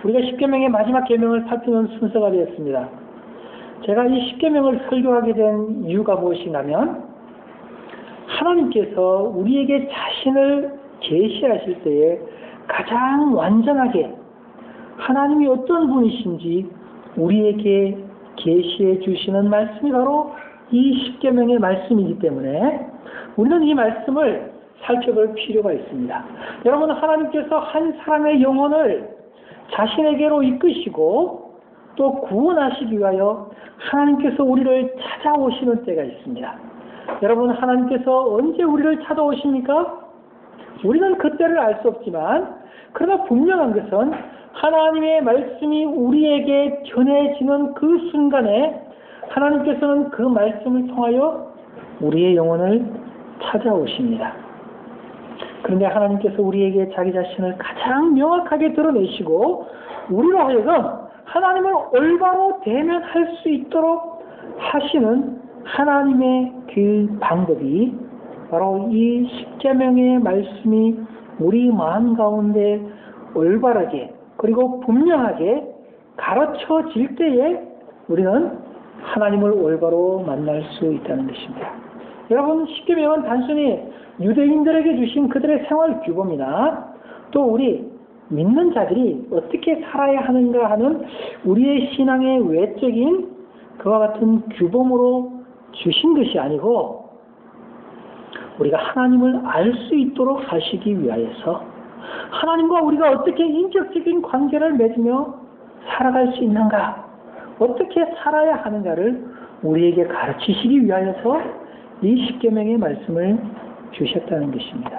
우리가 십계명의 마지막 계명을 살피는 순서가 되었습니다. 제가 이 십계명을 설교하게 된 이유가 무엇이냐면 하나님께서 우리에게 자신을 계시하실 때에 가장 완전하게 하나님이 어떤 분이신지 우리에게 계시해 주시는 말씀이 바로 이 십계명의 말씀이기 때문에 우리는 이 말씀을 살펴볼 필요가 있습니다. 여러분, 하나님께서 한 사람의 영혼을 자신에게로 이끄시고 또 구원하시기 위하여 하나님께서 우리를 찾아오시는 때가 있습니다. 여러분, 하나님께서 언제 우리를 찾아오십니까? 우리는 그때를 알 수 없지만 그러나 분명한 것은 하나님의 말씀이 우리에게 전해지는 그 순간에 하나님께서는 그 말씀을 통하여 우리의 영혼을 찾아오십니다. 그런데 하나님께서 우리에게 자기 자신을 가장 명확하게 드러내시고 우리로 하여금 하나님을 올바로 대면할 수 있도록 하시는 하나님의 그 방법이 바로 이 십계명의 말씀이 우리 마음 가운데 올바르게 그리고 분명하게 가르쳐질 때에 우리는 하나님을 올바로 만날 수 있다는 것입니다. 여러분, 십계명은 단순히 유대인들에게 주신 그들의 생활 규범이나 또 우리 믿는 자들이 어떻게 살아야 하는가 하는 우리의 신앙의 외적인 그와 같은 규범으로 주신 것이 아니고 우리가 하나님을 알 수 있도록 하시기 위하여서 하나님과 우리가 어떻게 인격적인 관계를 맺으며 살아갈 수 있는가, 어떻게 살아야 하는가를 우리에게 가르치시기 위하여서 이 십계명의 말씀을 주셨다는 것입니다.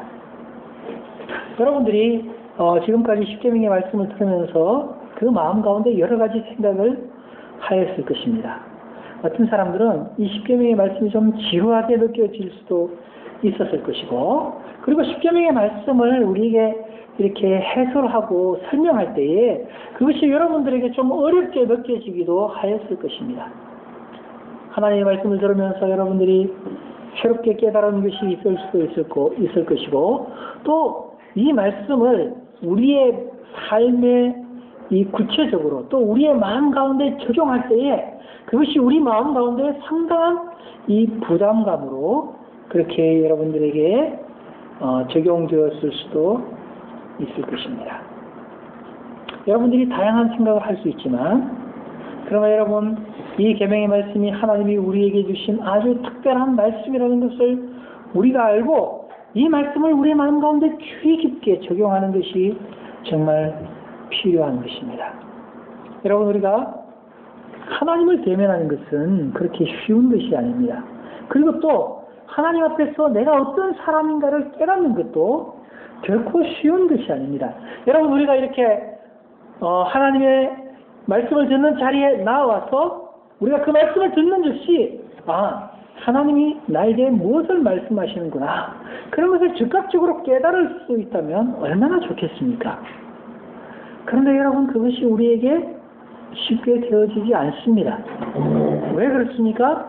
여러분들이 지금까지 십계명의 말씀을 들으면서 그 마음 가운데 여러 가지 생각을 하였을 것입니다. 어떤 사람들은 이 십계명의 말씀이 좀 지루하게 느껴질 수도 있었을 것이고, 그리고 십계명의 말씀을 우리에게 이렇게 해설하고 설명할 때에 그것이 여러분들에게 좀 어렵게 느껴지기도 하였을 것입니다. 하나님의 말씀을 들으면서 여러분들이 새롭게 깨달은 것이 있을 수도 있을 것이고, 또 이 말씀을 우리의 삶에 이 구체적으로 또 우리의 마음 가운데 적용할 때에 그것이 우리 마음 가운데 상당한 이 부담감으로 그렇게 여러분들에게 적용되었을 수도 있을 것입니다. 여러분들이 다양한 생각을 할 수 있지만 그러나 여러분, 이 계명의 말씀이 하나님이 우리에게 주신 아주 특별한 말씀이라는 것을 우리가 알고 이 말씀을 우리의 마음 가운데 주의 깊게 적용하는 것이 정말 필요한 것입니다. 여러분, 우리가 하나님을 대면하는 것은 그렇게 쉬운 것이 아닙니다. 그리고 또 하나님 앞에서 내가 어떤 사람인가를 깨닫는 것도 결코 쉬운 것이 아닙니다. 여러분, 우리가 이렇게 하나님의 말씀을 듣는 자리에 나와서 우리가 그 말씀을 듣는 것이 하나님이 나에게 무엇을 말씀하시는구나, 그런 것을 즉각적으로 깨달을 수 있다면 얼마나 좋겠습니까? 그런데 여러분, 그것이 우리에게 쉽게 되어지지 않습니다. 왜 그렇습니까?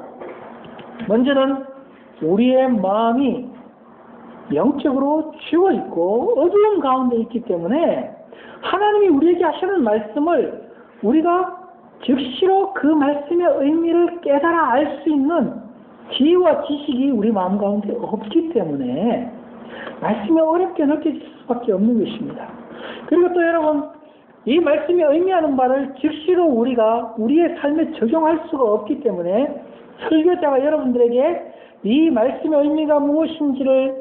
먼저는 우리의 마음이 영적으로 죽어있고 어두운 가운데 있기 때문에 하나님이 우리에게 하시는 말씀을 우리가 즉시로 그 말씀의 의미를 깨달아 알 수 있는 지혜와 지식이 우리 마음 가운데 없기 때문에 말씀이 어렵게 느껴질 수밖에 없는 것입니다. 그리고 또 여러분, 이 말씀이 의미하는 바를 즉시로 우리가 우리의 삶에 적용할 수가 없기 때문에 설교자가 여러분들에게 이 말씀의 의미가 무엇인지를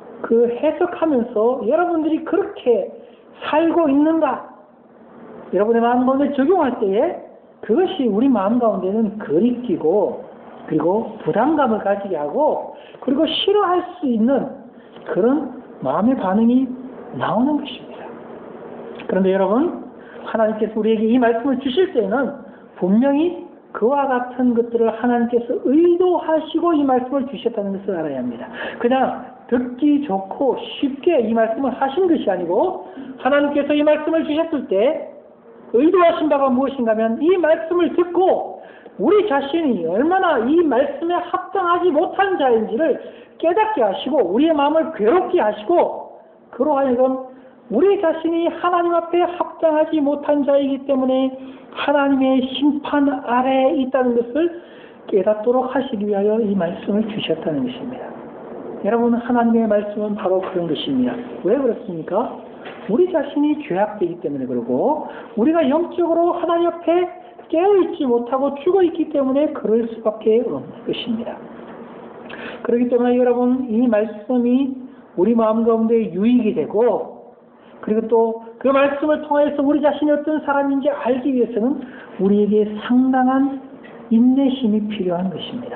해석하면서 여러분들이 그렇게 살고 있는가, 여러분의 마음 가운데 적용할 때에 그것이 우리 마음 가운데는 거리끼고 그리고 부담감을 가지게 하고 그리고 싫어할 수 있는 그런 마음의 반응이 나오는 것입니다. 그런데 여러분, 하나님께서 우리에게 이 말씀을 주실 때는 분명히 그와 같은 것들을 하나님께서 의도하시고 이 말씀을 주셨다는 것을 알아야 합니다. 그냥 듣기 좋고 쉽게 이 말씀을 하신 것이 아니고 하나님께서 이 말씀을 주셨을 때 의도하신 바가 무엇인가 하면 이 말씀을 듣고 우리 자신이 얼마나 이 말씀에 합당하지 못한 자인지를 깨닫게 하시고 우리의 마음을 괴롭게 하시고 그로 하여금 우리 자신이 하나님 앞에 합당하지 못한 자이기 때문에 하나님의 심판 아래에 있다는 것을 깨닫도록 하시기 위하여 이 말씀을 주셨다는 것입니다. 여러분, 하나님의 말씀은 바로 그런 것입니다. 왜 그렇습니까? 우리 자신이 죄악되기 때문에 그러고 우리가 영적으로 하나님 앞에 깨어있지 못하고 죽어있기 때문에 그럴 수밖에 없는 것입니다. 그렇기 때문에 여러분, 이 말씀이 우리 마음 가운데 유익이 되고, 그리고 또 그 말씀을 통해서 우리 자신이 어떤 사람인지 알기 위해서는 우리에게 상당한 인내심이 필요한 것입니다.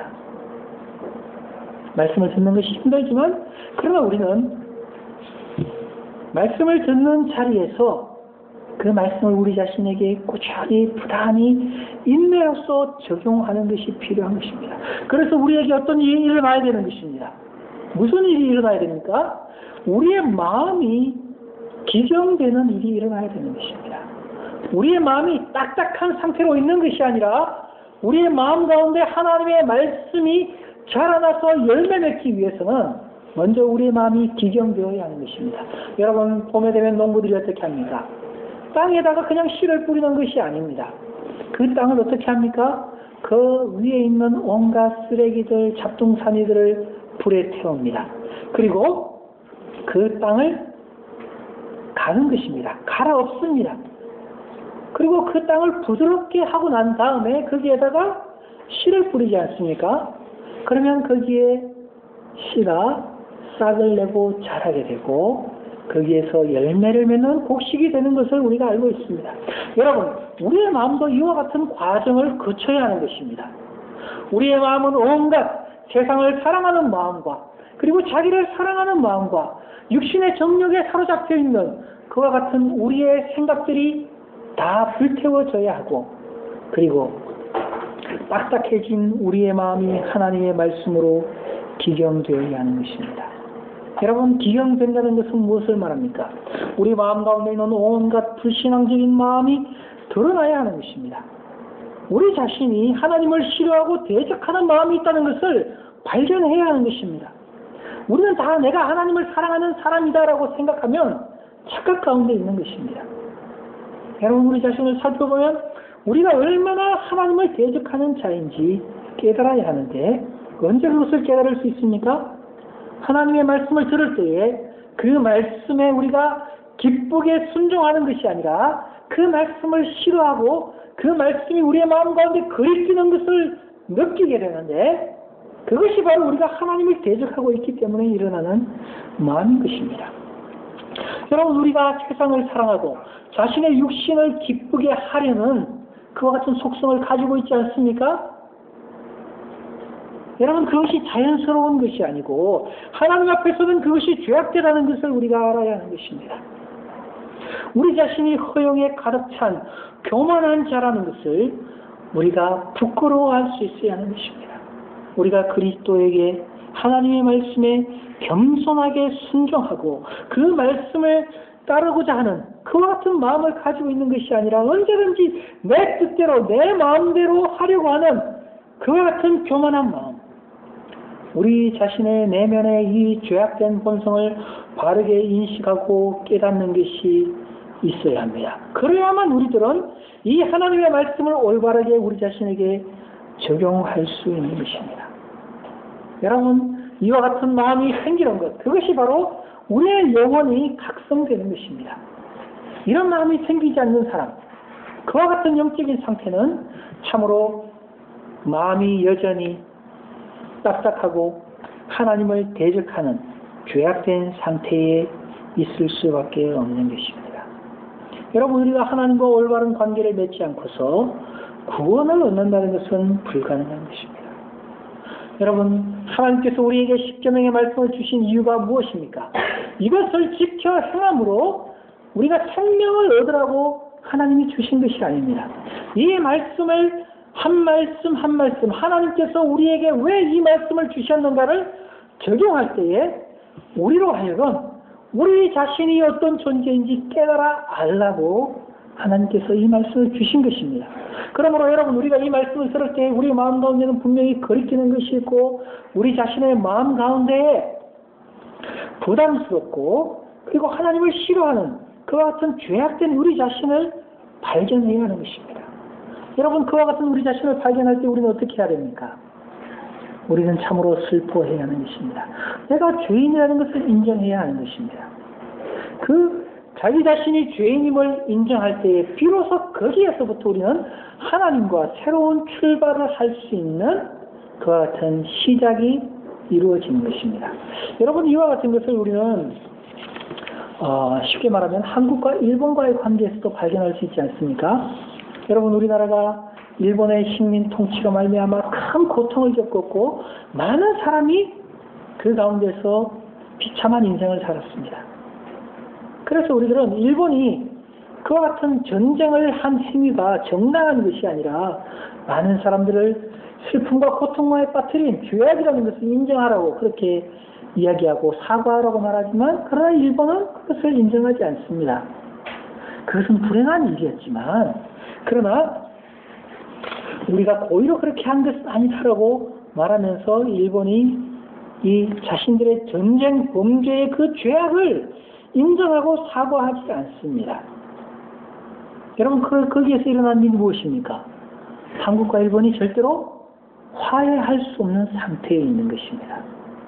말씀을 듣는 것이 힘들지만, 그러나 우리는 말씀을 듣는 자리에서 그 말씀을 우리 자신에게 꾸준히 부단히 인내로서 적용하는 것이 필요한 것입니다. 그래서 우리에게 어떤 일이 일어나야 되는 것입니다. 무슨 일이 일어나야 됩니까? 우리의 마음이 기경되는 일이 일어나야 되는 것입니다. 우리의 마음이 딱딱한 상태로 있는 것이 아니라 우리의 마음 가운데 하나님의 말씀이 자라나서 열매 맺기 위해서는 먼저 우리의 마음이 기경되어야 하는 것입니다. 여러분, 봄에 되면 농부들이 어떻게 합니까? 땅에다가 그냥 씨를 뿌리는 것이 아닙니다. 그 땅을 어떻게 합니까? 그 위에 있는 온갖 쓰레기들, 잡동사니들을 불에 태웁니다. 그리고 그 땅을 가는 것입니다. 갈아엎습니다. 그리고 그 땅을 부드럽게 하고 난 다음에 거기에다가 씨를 뿌리지 않습니까? 그러면 거기에 씨가 싹을 내고 자라게 되고 거기에서 열매를 맺는 곡식이 되는 것을 우리가 알고 있습니다. 여러분, 우리의 마음도 이와 같은 과정을 거쳐야 하는 것입니다. 우리의 마음은 온갖 세상을 사랑하는 마음과 그리고 자기를 사랑하는 마음과 육신의 정욕에 사로잡혀 있는 그와 같은 우리의 생각들이 다 불태워져야 하고, 그리고 딱딱해진 우리의 마음이 하나님의 말씀으로 기경되어야 하는 것입니다. 여러분, 기경된다는 것은 무엇을 말합니까? 우리 마음 가운데 있는 온갖 불신앙적인 마음이 드러나야 하는 것입니다. 우리 자신이 하나님을 싫어하고 대적하는 마음이 있다는 것을 발견해야 하는 것입니다. 우리는 다 내가 하나님을 사랑하는 사람이다라고 생각하면 착각 가운데 있는 것입니다. 여러분, 우리 자신을 살펴보면 우리가 얼마나 하나님을 대적하는 자인지 깨달아야 하는데, 언제 그것을 깨달을 수 있습니까? 하나님의 말씀을 들을 때에 그 말씀에 우리가 기쁘게 순종하는 것이 아니라 그 말씀을 싫어하고 그 말씀이 우리의 마음 가운데 거리끼는 것을 느끼게 되는데, 그것이 바로 우리가 하나님을 대적하고 있기 때문에 일어나는 마음인 것입니다. 여러분, 우리가 세상을 사랑하고 자신의 육신을 기쁘게 하려는 그와 같은 속성을 가지고 있지 않습니까? 여러분, 그것이 자연스러운 것이 아니고 하나님 앞에서는 그것이 죄악되다는 것을 우리가 알아야 하는 것입니다. 우리 자신이 허영에 가득 찬 교만한 자라는 것을 우리가 부끄러워할 수 있어야 하는 것입니다. 우리가 그리스도에게 하나님의 말씀에 겸손하게 순종하고 그 말씀을 따르고자 하는 그와 같은 마음을 가지고 있는 것이 아니라 언제든지 내 뜻대로 내 마음대로 하려고 하는 그와 같은 교만한 마음, 우리 자신의 내면의 이 죄악된 본성을 바르게 인식하고 깨닫는 것이 있어야 합니다. 그래야만 우리들은 이 하나님의 말씀을 올바르게 우리 자신에게 적용할 수 있는 것입니다. 여러분, 이와 같은 마음이 생기는 것, 그것이 바로 우리의 영혼이 각성되는 것입니다. 이런 마음이 생기지 않는 사람, 그와 같은 영적인 상태는 참으로 마음이 여전히 딱딱하고 하나님을 대적하는 죄악된 상태에 있을 수밖에 없는 것입니다. 여러분, 우리가 하나님과 올바른 관계를 맺지 않고서 구원을 얻는다는 것은 불가능한 것입니다. 여러분, 하나님께서 우리에게 십계명의 말씀을 주신 이유가 무엇입니까? 이것을 지켜 행함으로 우리가 생명을 얻으라고 하나님이 주신 것이 아닙니다. 이 말씀을 한 말씀 한 말씀 하나님께서 우리에게 왜 이 말씀을 주셨는가를 적용할 때에 우리로 하여금 우리 자신이 어떤 존재인지 깨달아 알라고 하나님께서 이 말씀을 주신 것입니다. 그러므로 여러분, 우리가 이 말씀을 들을 때 우리 마음 가운데는 분명히 거리끼는 것이 있고 우리 자신의 마음 가운데에 부담스럽고 그리고 하나님을 싫어하는 그와 같은 죄악된 우리 자신을 발견해야 하는 것입니다. 여러분, 그와 같은 우리 자신을 발견할 때 우리는 어떻게 해야 됩니까? 우리는 참으로 슬퍼해야 하는 것입니다. 내가 죄인이라는 것을 인정해야 하는 것입니다. 자기 자신이 죄인임을 인정할 때에 비로소 거기에서부터 우리는 하나님과 새로운 출발을 할 수 있는 그와 같은 시작이 이루어지는 것입니다. 여러분, 이와 같은 것을 우리는 쉽게 말하면 한국과 일본과의 관계에서도 발견할 수 있지 않습니까? 여러분, 우리나라가 일본의 식민 통치로 말미암아 큰 고통을 겪었고 많은 사람이 그 가운데서 비참한 인생을 살았습니다. 그래서 우리들은 일본이 그와 같은 전쟁을 한 행위가 정당한 것이 아니라 많은 사람들을 슬픔과 고통에 빠뜨린 죄악이라는 것을 인정하라고 그렇게 이야기하고 사과하라고 말하지만, 그러나 일본은 그것을 인정하지 않습니다. 그것은 불행한 일이었지만, 그러나 우리가 고의로 그렇게 한 것은 아니다라고 말하면서 일본이 이 자신들의 전쟁 범죄의 그 죄악을 인정하고 사과하지 않습니다. 여러분, 거기에서 일어난 일이 무엇입니까? 한국과 일본이 절대로 화해할 수 없는 상태에 있는 것입니다.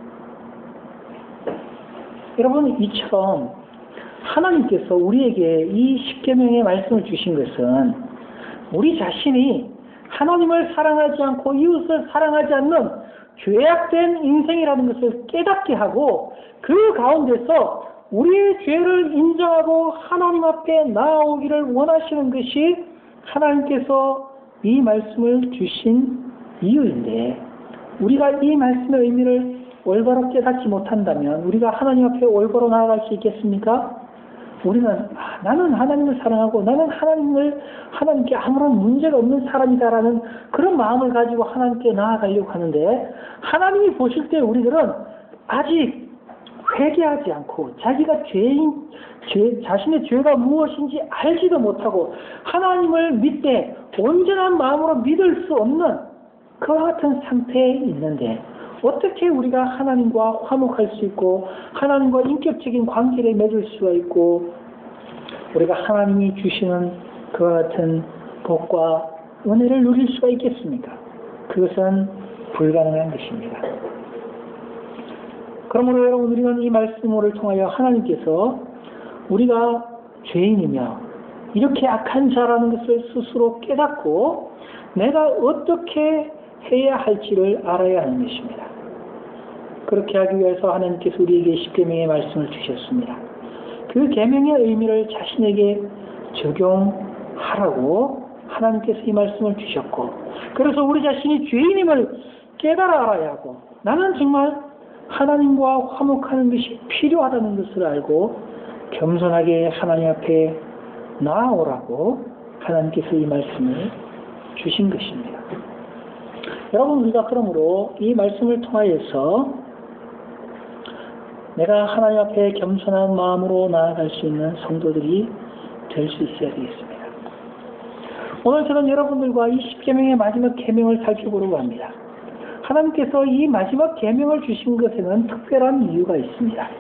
여러분, 이처럼 하나님께서 우리에게 이 십계명의 말씀을 주신 것은 우리 자신이 하나님을 사랑하지 않고 이웃을 사랑하지 않는 죄악된 인생이라는 것을 깨닫게 하고, 그 가운데서 우리의 죄를 인정하고 하나님 앞에 나아오기를 원하시는 것이 하나님께서 이 말씀을 주신 이유인데, 우리가 이 말씀의 의미를 올바로 깨닫지 못한다면 우리가 하나님 앞에 올바로 나아갈 수 있겠습니까? 우리는 나는 하나님을 사랑하고 나는 하나님께 아무런 문제가 없는 사람이다라는 그런 마음을 가지고 하나님께 나아가려고 하는데, 하나님이 보실 때 우리들은 아직 회개하지 않고 자기가 자신의 죄가 무엇인지 알지도 못하고 하나님을 믿되 온전한 마음으로 믿을 수 없는 그와 같은 상태에 있는데, 어떻게 우리가 하나님과 화목할 수 있고 하나님과 인격적인 관계를 맺을 수가 있고 우리가 하나님이 주시는 그와 같은 복과 은혜를 누릴 수가 있겠습니까? 그것은 불가능한 것입니다. 그러므로 여러분, 우리는 이 말씀을 통하여 하나님께서 우리가 죄인이며 이렇게 악한 자라는 것을 스스로 깨닫고 내가 어떻게 해야 할지를 알아야 하는 것입니다. 그렇게 하기 위해서 하나님께서 우리에게 십계명의 말씀을 주셨습니다. 그 계명의 의미를 자신에게 적용하라고 하나님께서 이 말씀을 주셨고, 그래서 우리 자신이 죄인임을 깨달아 알아야 하고 나는 정말 하나님과 화목하는 것이 필요하다는 것을 알고 겸손하게 하나님 앞에 나아오라고 하나님께서 이 말씀을 주신 것입니다. 여러분, 우리가 그러므로 이 말씀을 통하여서 내가 하나님 앞에 겸손한 마음으로 나아갈 수 있는 성도들이 될 수 있어야 되겠습니다. 오늘 저는 여러분들과 이 십계명의 마지막 계명을 살펴보려고 합니다. 하나님께서 이 마지막 계명을 주신 것에는 특별한 이유가 있습니다.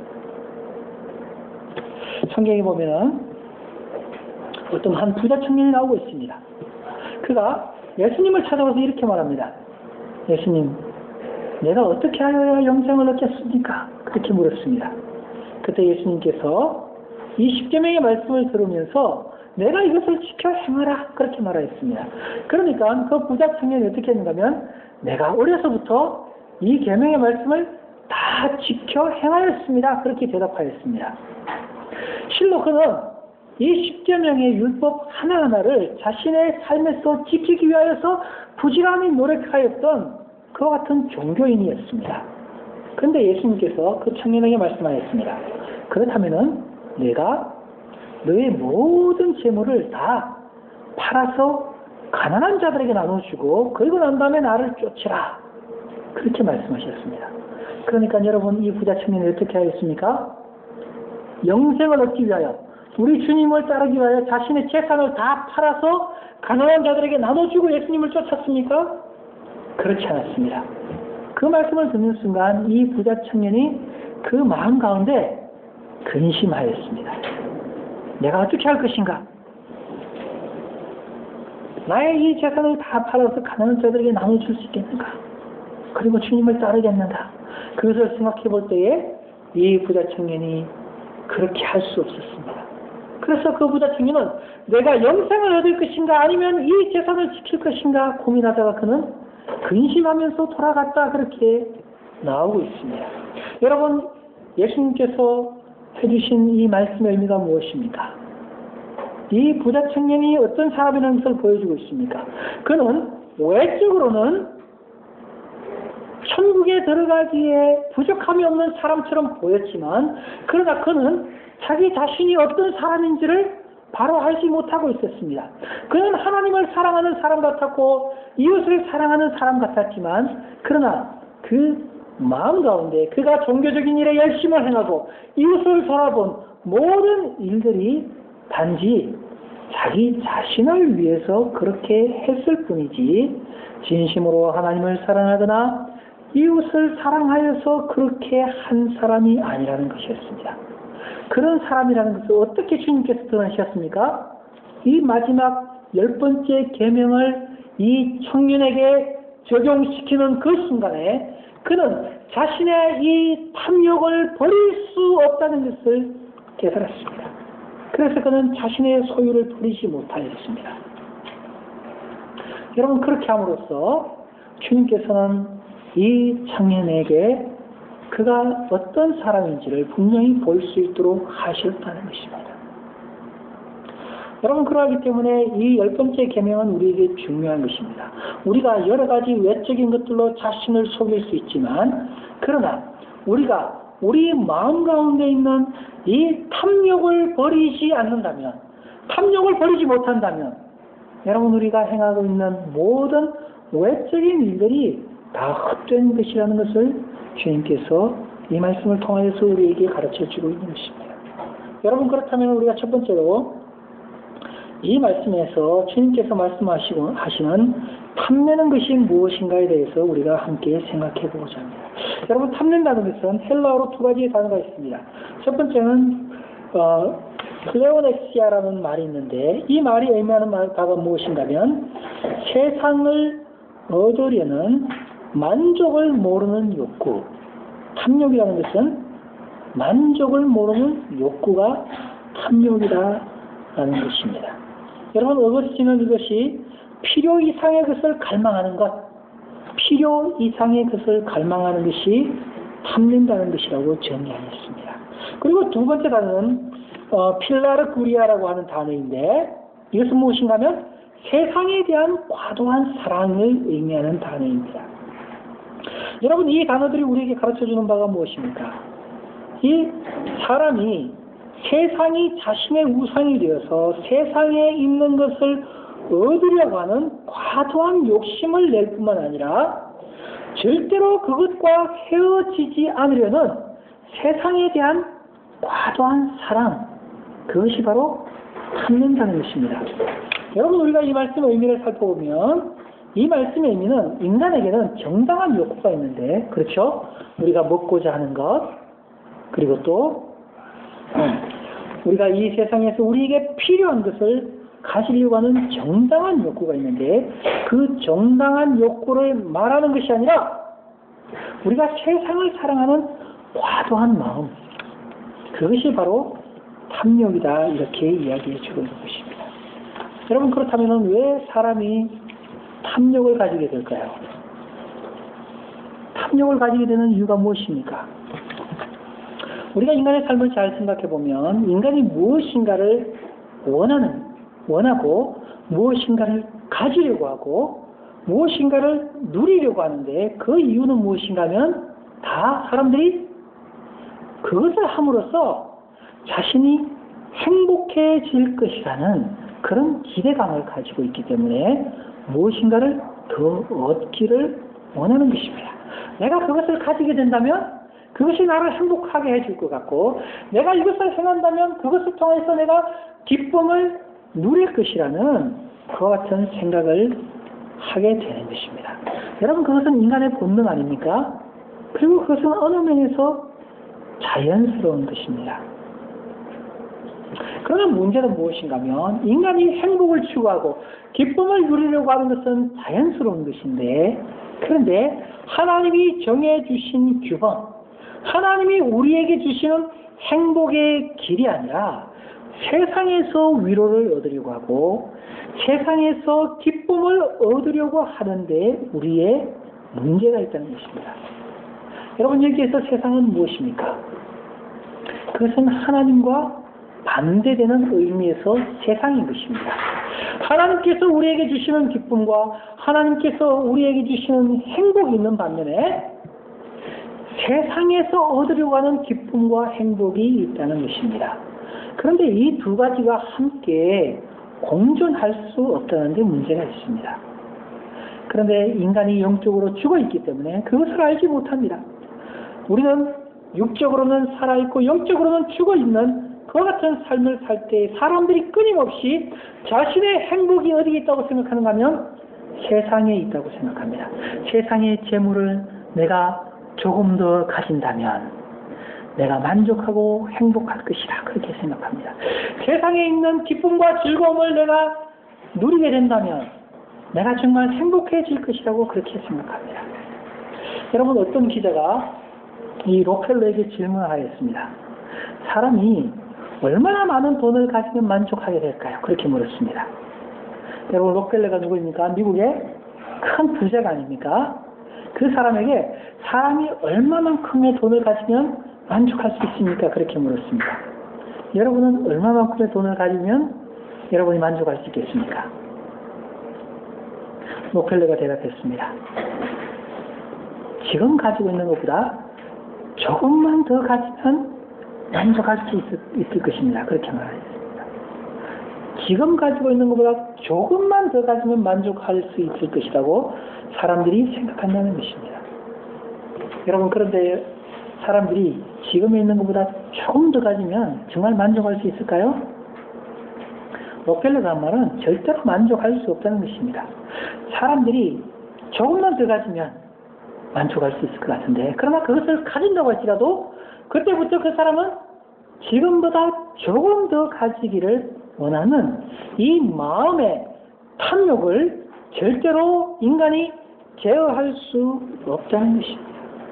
성경에 보면 어떤 한 부자 청년이 나오고 있습니다. 그가 예수님을 찾아와서 이렇게 말합니다. 예수님, 내가 어떻게 하여야 영생을 얻겠습니까? 그렇게 물었습니다. 그때 예수님께서 이 십계명의 말씀을 들으면서 내가 이것을 지켜 행하라 그렇게 말하였습니다. 그러니까 그 부자 청년이 어떻게 했는가 하면 내가 어려서부터 이 계명의 말씀을 다 지켜 행하였습니다. 그렇게 대답하였습니다. 실로 그는 이 십계명의 율법 하나하나를 자신의 삶에서 지키기 위하여서 부지런히 노력하였던 그와 같은 종교인이었습니다. 그런데 예수님께서 그 청년에게 말씀하였습니다. 그렇다면은 내가 너의 모든 재물을 다 팔아서 가난한 자들에게 나눠주고 그리고 난 다음에 나를 쫓으라. 그렇게 말씀하셨습니다. 그러니까 여러분, 이 부자 청년이 어떻게 하였습니까? 영생을 얻기 위하여, 우리 주님을 따르기 위하여 자신의 재산을 다 팔아서 가난한 자들에게 나눠주고 예수님을 쫓았습니까? 그렇지 않았습니다. 그 말씀을 듣는 순간 이 부자 청년이 그 마음 가운데 근심하였습니다. 내가 어떻게 할 것인가? 나의 이 재산을 다 팔아서 가난한 자들에게 나눠줄 수 있겠는가? 그리고 주님을 따르겠는가? 그것을 생각해 볼 때에 이 부자 청년이 그렇게 할 수 없었습니다. 그래서 그 부자 청년은 내가 영생을 얻을 것인가 아니면 이 재산을 지킬 것인가 고민하다가 그는 근심하면서 돌아갔다 그렇게 나오고 있습니다. 여러분, 예수님께서 해주신 이 말씀의 의미가 무엇입니까? 이 부자 청년이 어떤 사람이라는 것을 보여주고 있습니까? 그는 외적으로는 천국에 들어가기에 부족함이 없는 사람처럼 보였지만 그러나 그는 자기 자신이 어떤 사람인지를 바로 알지 못하고 있었습니다. 그는 하나님을 사랑하는 사람 같았고 이웃을 사랑하는 사람 같았지만 그러나 그 마음 가운데 그가 종교적인 일에 열심을 행하고 이웃을 돌아본 모든 일들이 단지 자기 자신을 위해서 그렇게 했을 뿐이지 진심으로 하나님을 사랑하거나 이웃을 사랑하여서 그렇게 한 사람이 아니라는 것이었습니다. 그런 사람이라는 것을 어떻게 주님께서 드러내셨습니까? 이 마지막 10번째 계명을 이 청년에게 적용시키는 그 순간에 그는 자신의 이 탐욕을 버릴 수 없다는 것을 깨달았습니다. 그래서 그는 자신의 소유를 버리지 못하였습니다. 여러분, 그렇게 함으로써 주님께서는 이 청년에게 그가 어떤 사람인지를 분명히 볼 수 있도록 하셨다는 것입니다. 여러분, 그러하기 때문에 이 10번째 계명은 우리에게 중요한 것입니다. 우리가 여러 가지 외적인 것들로 자신을 속일 수 있지만 그러나 우리가 우리 마음 가운데 있는 이 탐욕을 버리지 않는다면, 탐욕을 버리지 못한다면 여러분, 우리가 행하고 있는 모든 외적인 일들이 다 헛된 것이라는 것을 주님께서 이 말씀을 통해서 우리에게 가르쳐주고 있는 것입니다. 여러분, 그렇다면 우리가 첫 번째로 이 말씀에서 주님께서 하시는 탐내는 것이 무엇인가에 대해서 우리가 함께 생각해 보고자 합니다. 여러분, 탐낸다는 것은 헬라어로 두 가지의 단어가 있습니다. 첫 번째는 플레오넥시아라는 말이 있는데 이 말이 의미하는 바가 무엇인가면 세상을 얻으려는 만족을 모르는 욕구. 탐욕이라는 것은 만족을 모르는 욕구가 탐욕이라는 것입니다. 여러분, 어거스틴은 이것이 필요 이상의 것을 갈망하는 것, 필요 이상의 것을 갈망하는 것이 탐낸다는 것이라고 정의하였습니다. 그리고 두 번째 단어는 필라르쿠리아라고 하는 단어인데 이것은 무엇인가 하면 세상에 대한 과도한 사랑을 의미하는 단어입니다. 여러분, 이 단어들이 우리에게 가르쳐주는 바가 무엇입니까? 이 사람이 세상이 자신의 우상이 되어서 세상에 있는 것을 얻으려고 하는 과도한 욕심을 낼 뿐만 아니라 절대로 그것과 헤어지지 않으려는 세상에 대한 과도한 사랑, 그것이 바로 탐낸다는 것입니다. 여러분, 우리가 이 말씀의 의미를 살펴보면 이 말씀의 의미는 인간에게는 정당한 욕구가 있는데, 그렇죠? 우리가 먹고자 하는 것, 그리고 또 우리가 이 세상에서 우리에게 필요한 것을 가지려고 하는 정당한 욕구가 있는데 그 정당한 욕구를 말하는 것이 아니라 우리가 세상을 사랑하는 과도한 마음, 그것이 바로 탐욕이다, 이렇게 이야기해 주고 있는 것입니다. 여러분, 그렇다면 왜 사람이 탐욕을 가지게 될까요? 탐욕을 가지게 되는 이유가 무엇입니까? 우리가 인간의 삶을 잘 생각해 보면 인간이 무엇인가를 원하고 무엇인가를 가지려고 하고 무엇인가를 누리려고 하는데 그 이유는 무엇인가 하면 다 사람들이 그것을 함으로써 자신이 행복해질 것이라는 그런 기대감을 가지고 있기 때문에 무엇인가를 더 얻기를 원하는 것입니다. 내가 그것을 가지게 된다면 그것이 나를 행복하게 해줄 것 같고 내가 이것을 행한다면 그것을 통해서 내가 기쁨을 누릴 것이라는 그와 같은 생각을 하게 되는 것입니다. 여러분, 그것은 인간의 본능 아닙니까? 그리고 그것은 어느 면에서 자연스러운 것입니다. 그러나 문제는 무엇인가 하면 인간이 행복을 추구하고 기쁨을 누리려고 하는 것은 자연스러운 것인데, 그런데 하나님이 정해주신 규범, 하나님이 우리에게 주시는 행복의 길이 아니라 세상에서 위로를 얻으려고 하고 세상에서 기쁨을 얻으려고 하는데 우리의 문제가 있다는 것입니다. 여러분, 여기에서 세상은 무엇입니까? 그것은 하나님과 반대되는 의미에서 세상인 것입니다. 하나님께서 우리에게 주시는 기쁨과 하나님께서 우리에게 주시는 행복이 있는 반면에 세상에서 얻으려고 하는 기쁨과 행복이 있다는 것입니다. 그런데 이 두 가지가 함께 공존할 수 없다는 데 문제가 있습니다. 그런데 인간이 영적으로 죽어있기 때문에 그것을 알지 못합니다. 우리는 육적으로는 살아있고 영적으로는 죽어있는 그와 같은 삶을 살 때 사람들이 끊임없이 자신의 행복이 어디에 있다고 생각하는가 하면 세상에 있다고 생각합니다. 세상의 재물을 내가 조금 더 가진다면 내가 만족하고 행복할 것이다, 그렇게 생각합니다. 세상에 있는 기쁨과 즐거움을 내가 누리게 된다면 내가 정말 행복해질 것이라고 그렇게 생각합니다. 여러분, 어떤 기자가 이 록펠러에게 질문을 하였습니다. 사람이 얼마나 많은 돈을 가지면 만족하게 될까요? 그렇게 물었습니다. 여러분, 록펠러가 누구입니까? 미국의 큰 부자가 아닙니까? 그 사람에게 사람이 얼마만큼의 돈을 가지면 만족할 수 있습니까? 그렇게 물었습니다. 여러분은 얼마만큼의 돈을 가지면 여러분이 만족할 수 있겠습니까? 록펠러가 대답했습니다. 지금 가지고 있는 것보다 조금만 더 가지면 만족할 수 있을 것입니다. 그렇게 말했습니다. 지금 가지고 있는 것보다 조금만 더 가지면 만족할 수 있을 것이라고 사람들이 생각한다는 것입니다. 여러분, 그런데 사람들이 지금에 있는 것보다 조금 더 가지면 정말 만족할 수 있을까요? 록펠러가 한 말은 절대로 만족할 수 없다는 것입니다. 사람들이 조금만 더 가지면 만족할 수 있을 것 같은데, 그러나 그것을 가진다고 할지라도 그때부터 그 사람은 지금보다 조금 더 가지기를 원하는 이 마음의 탐욕을 절대로 인간이 제어할 수 없다는 것입니다.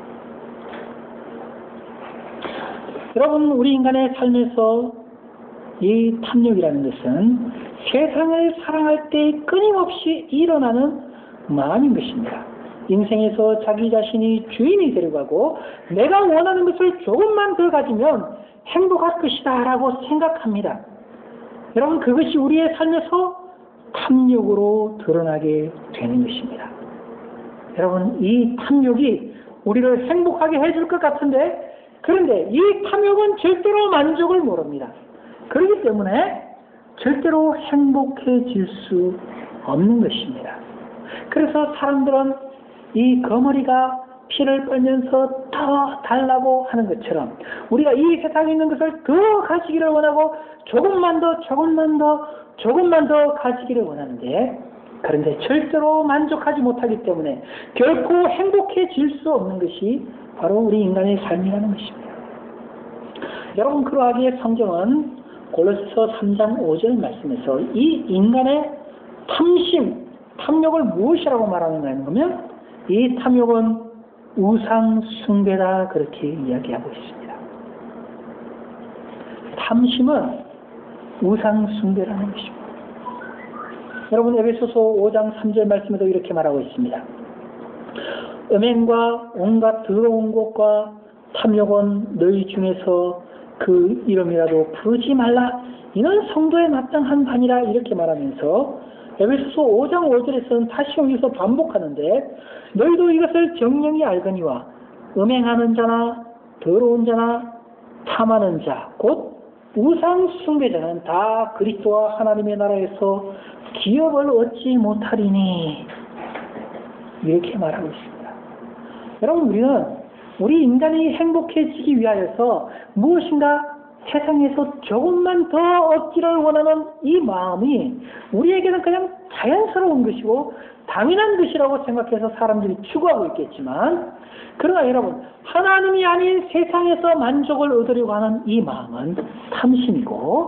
여러분, 우리 인간의 삶에서 이 탐욕이라는 것은 세상을 사랑할 때 끊임없이 일어나는 마음인 것입니다. 인생에서 자기 자신이 주인이 되려고 하고 내가 원하는 것을 조금만 더 가지면 행복할 것이다 라고 생각합니다. 여러분, 그것이 우리의 삶에서 탐욕으로 드러나게 되는 것입니다. 여러분, 이 탐욕이 우리를 행복하게 해줄 것 같은데, 그런데 이 탐욕은 절대로 만족을 모릅니다. 그렇기 때문에 절대로 행복해질 수 없는 것입니다. 그래서 사람들은 이 거머리가 피를 빨면서 더 달라고 하는 것처럼 우리가 이 세상에 있는 것을 더 가지기를 원하고 조금만 더 가지기를 원하는데, 그런데 절대로 만족하지 못하기 때문에 결코 행복해질 수 없는 것이 바로 우리 인간의 삶이라는 것입니다. 여러분, 그러하기에 성경은 골로새서 3장 5절 말씀에서 이 인간의 탐욕을 무엇이라고 말하는가 하면 이 탐욕은 우상 숭배다, 그렇게 이야기하고 있습니다. 탐심은 우상 숭배라는 것입니다. 여러분, 에베소서 5장 3절 말씀에도 이렇게 말하고 있습니다. 음행과 온갖 더러운 것과 탐욕은 너희 중에서 그 이름이라도 부르지 말라. 이는 성도에 마땅한 바니라, 이렇게 말하면서 에베소서 5장 5절에서는 다시 여기서 반복하는데, 너희도 이것을 정령이 알거니와 음행하는 자나 더러운 자나 탐하는 자 곧 우상 숭배자는 다 그리스도와 하나님의 나라에서 기업을 얻지 못하리니, 이렇게 말하고 있습니다. 여러분, 우리 인간이 행복해지기 위하여서 무엇인가 세상에서 조금만 더 얻기를 원하는 이 마음이 우리에게는 그냥 자연스러운 것이고 당연한 것이라고 생각해서 사람들이 추구하고 있겠지만, 그러나 여러분, 하나님이 아닌 세상에서 만족을 얻으려고 하는 이 마음은 탐심이고,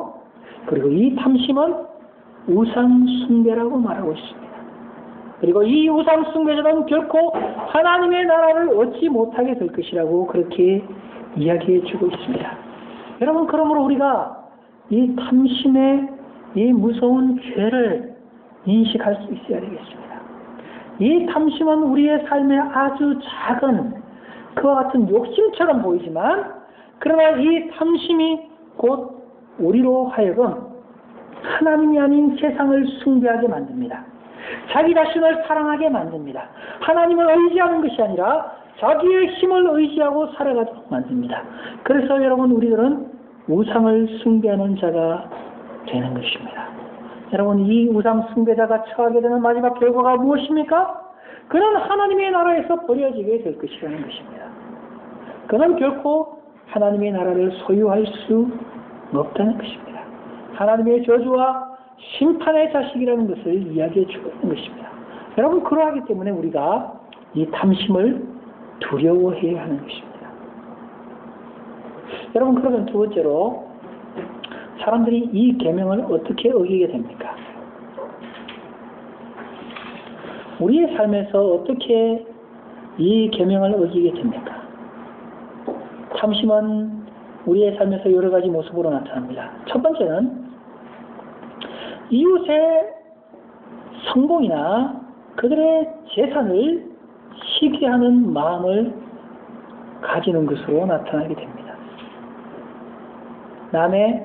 그리고 이 탐심은 우상 숭배라고 말하고 있습니다. 그리고 이 우상 숭배자는 결코 하나님의 나라를 얻지 못하게 될 것이라고 그렇게 이야기해 주고 있습니다. 여러분, 그러므로 우리가 이 탐심의 이 무서운 죄를 인식할 수 있어야 되겠습니다. 이 탐심은 우리의 삶에 아주 작은 그와 같은 욕심처럼 보이지만, 그러나 이 탐심이 곧 우리로 하여금 하나님이 아닌 세상을 숭배하게 만듭니다. 자기 자신을 사랑하게 만듭니다. 하나님을 의지하는 것이 아니라 자기의 힘을 의지하고 살아가도록 만듭니다. 그래서 여러분, 우리들은 우상을 숭배하는 자가 되는 것입니다. 여러분, 이 우상 숭배자가 처하게 되는 마지막 결과가 무엇입니까? 그는 하나님의 나라에서 버려지게 될 것이라는 것입니다. 그는 결코 하나님의 나라를 소유할 수 없다는 것입니다. 하나님의 저주와 심판의 자식이라는 것을 이야기해 주고 있는 것입니다. 여러분, 그러하기 때문에 우리가 이 탐심을 두려워해야 하는 것입니다. 여러분, 그러면 두 번째로 사람들이 이 계명을 어떻게 어기게 됩니까? 우리의 삶에서 어떻게 이 계명을 어기게 됩니까? 탐심은 우리의 삶에서 여러 가지 모습으로 나타납니다. 첫 번째는 이웃의 성공이나 그들의 재산을 시기하는 마음을 가지는 것으로 나타나게 됩니다. 남의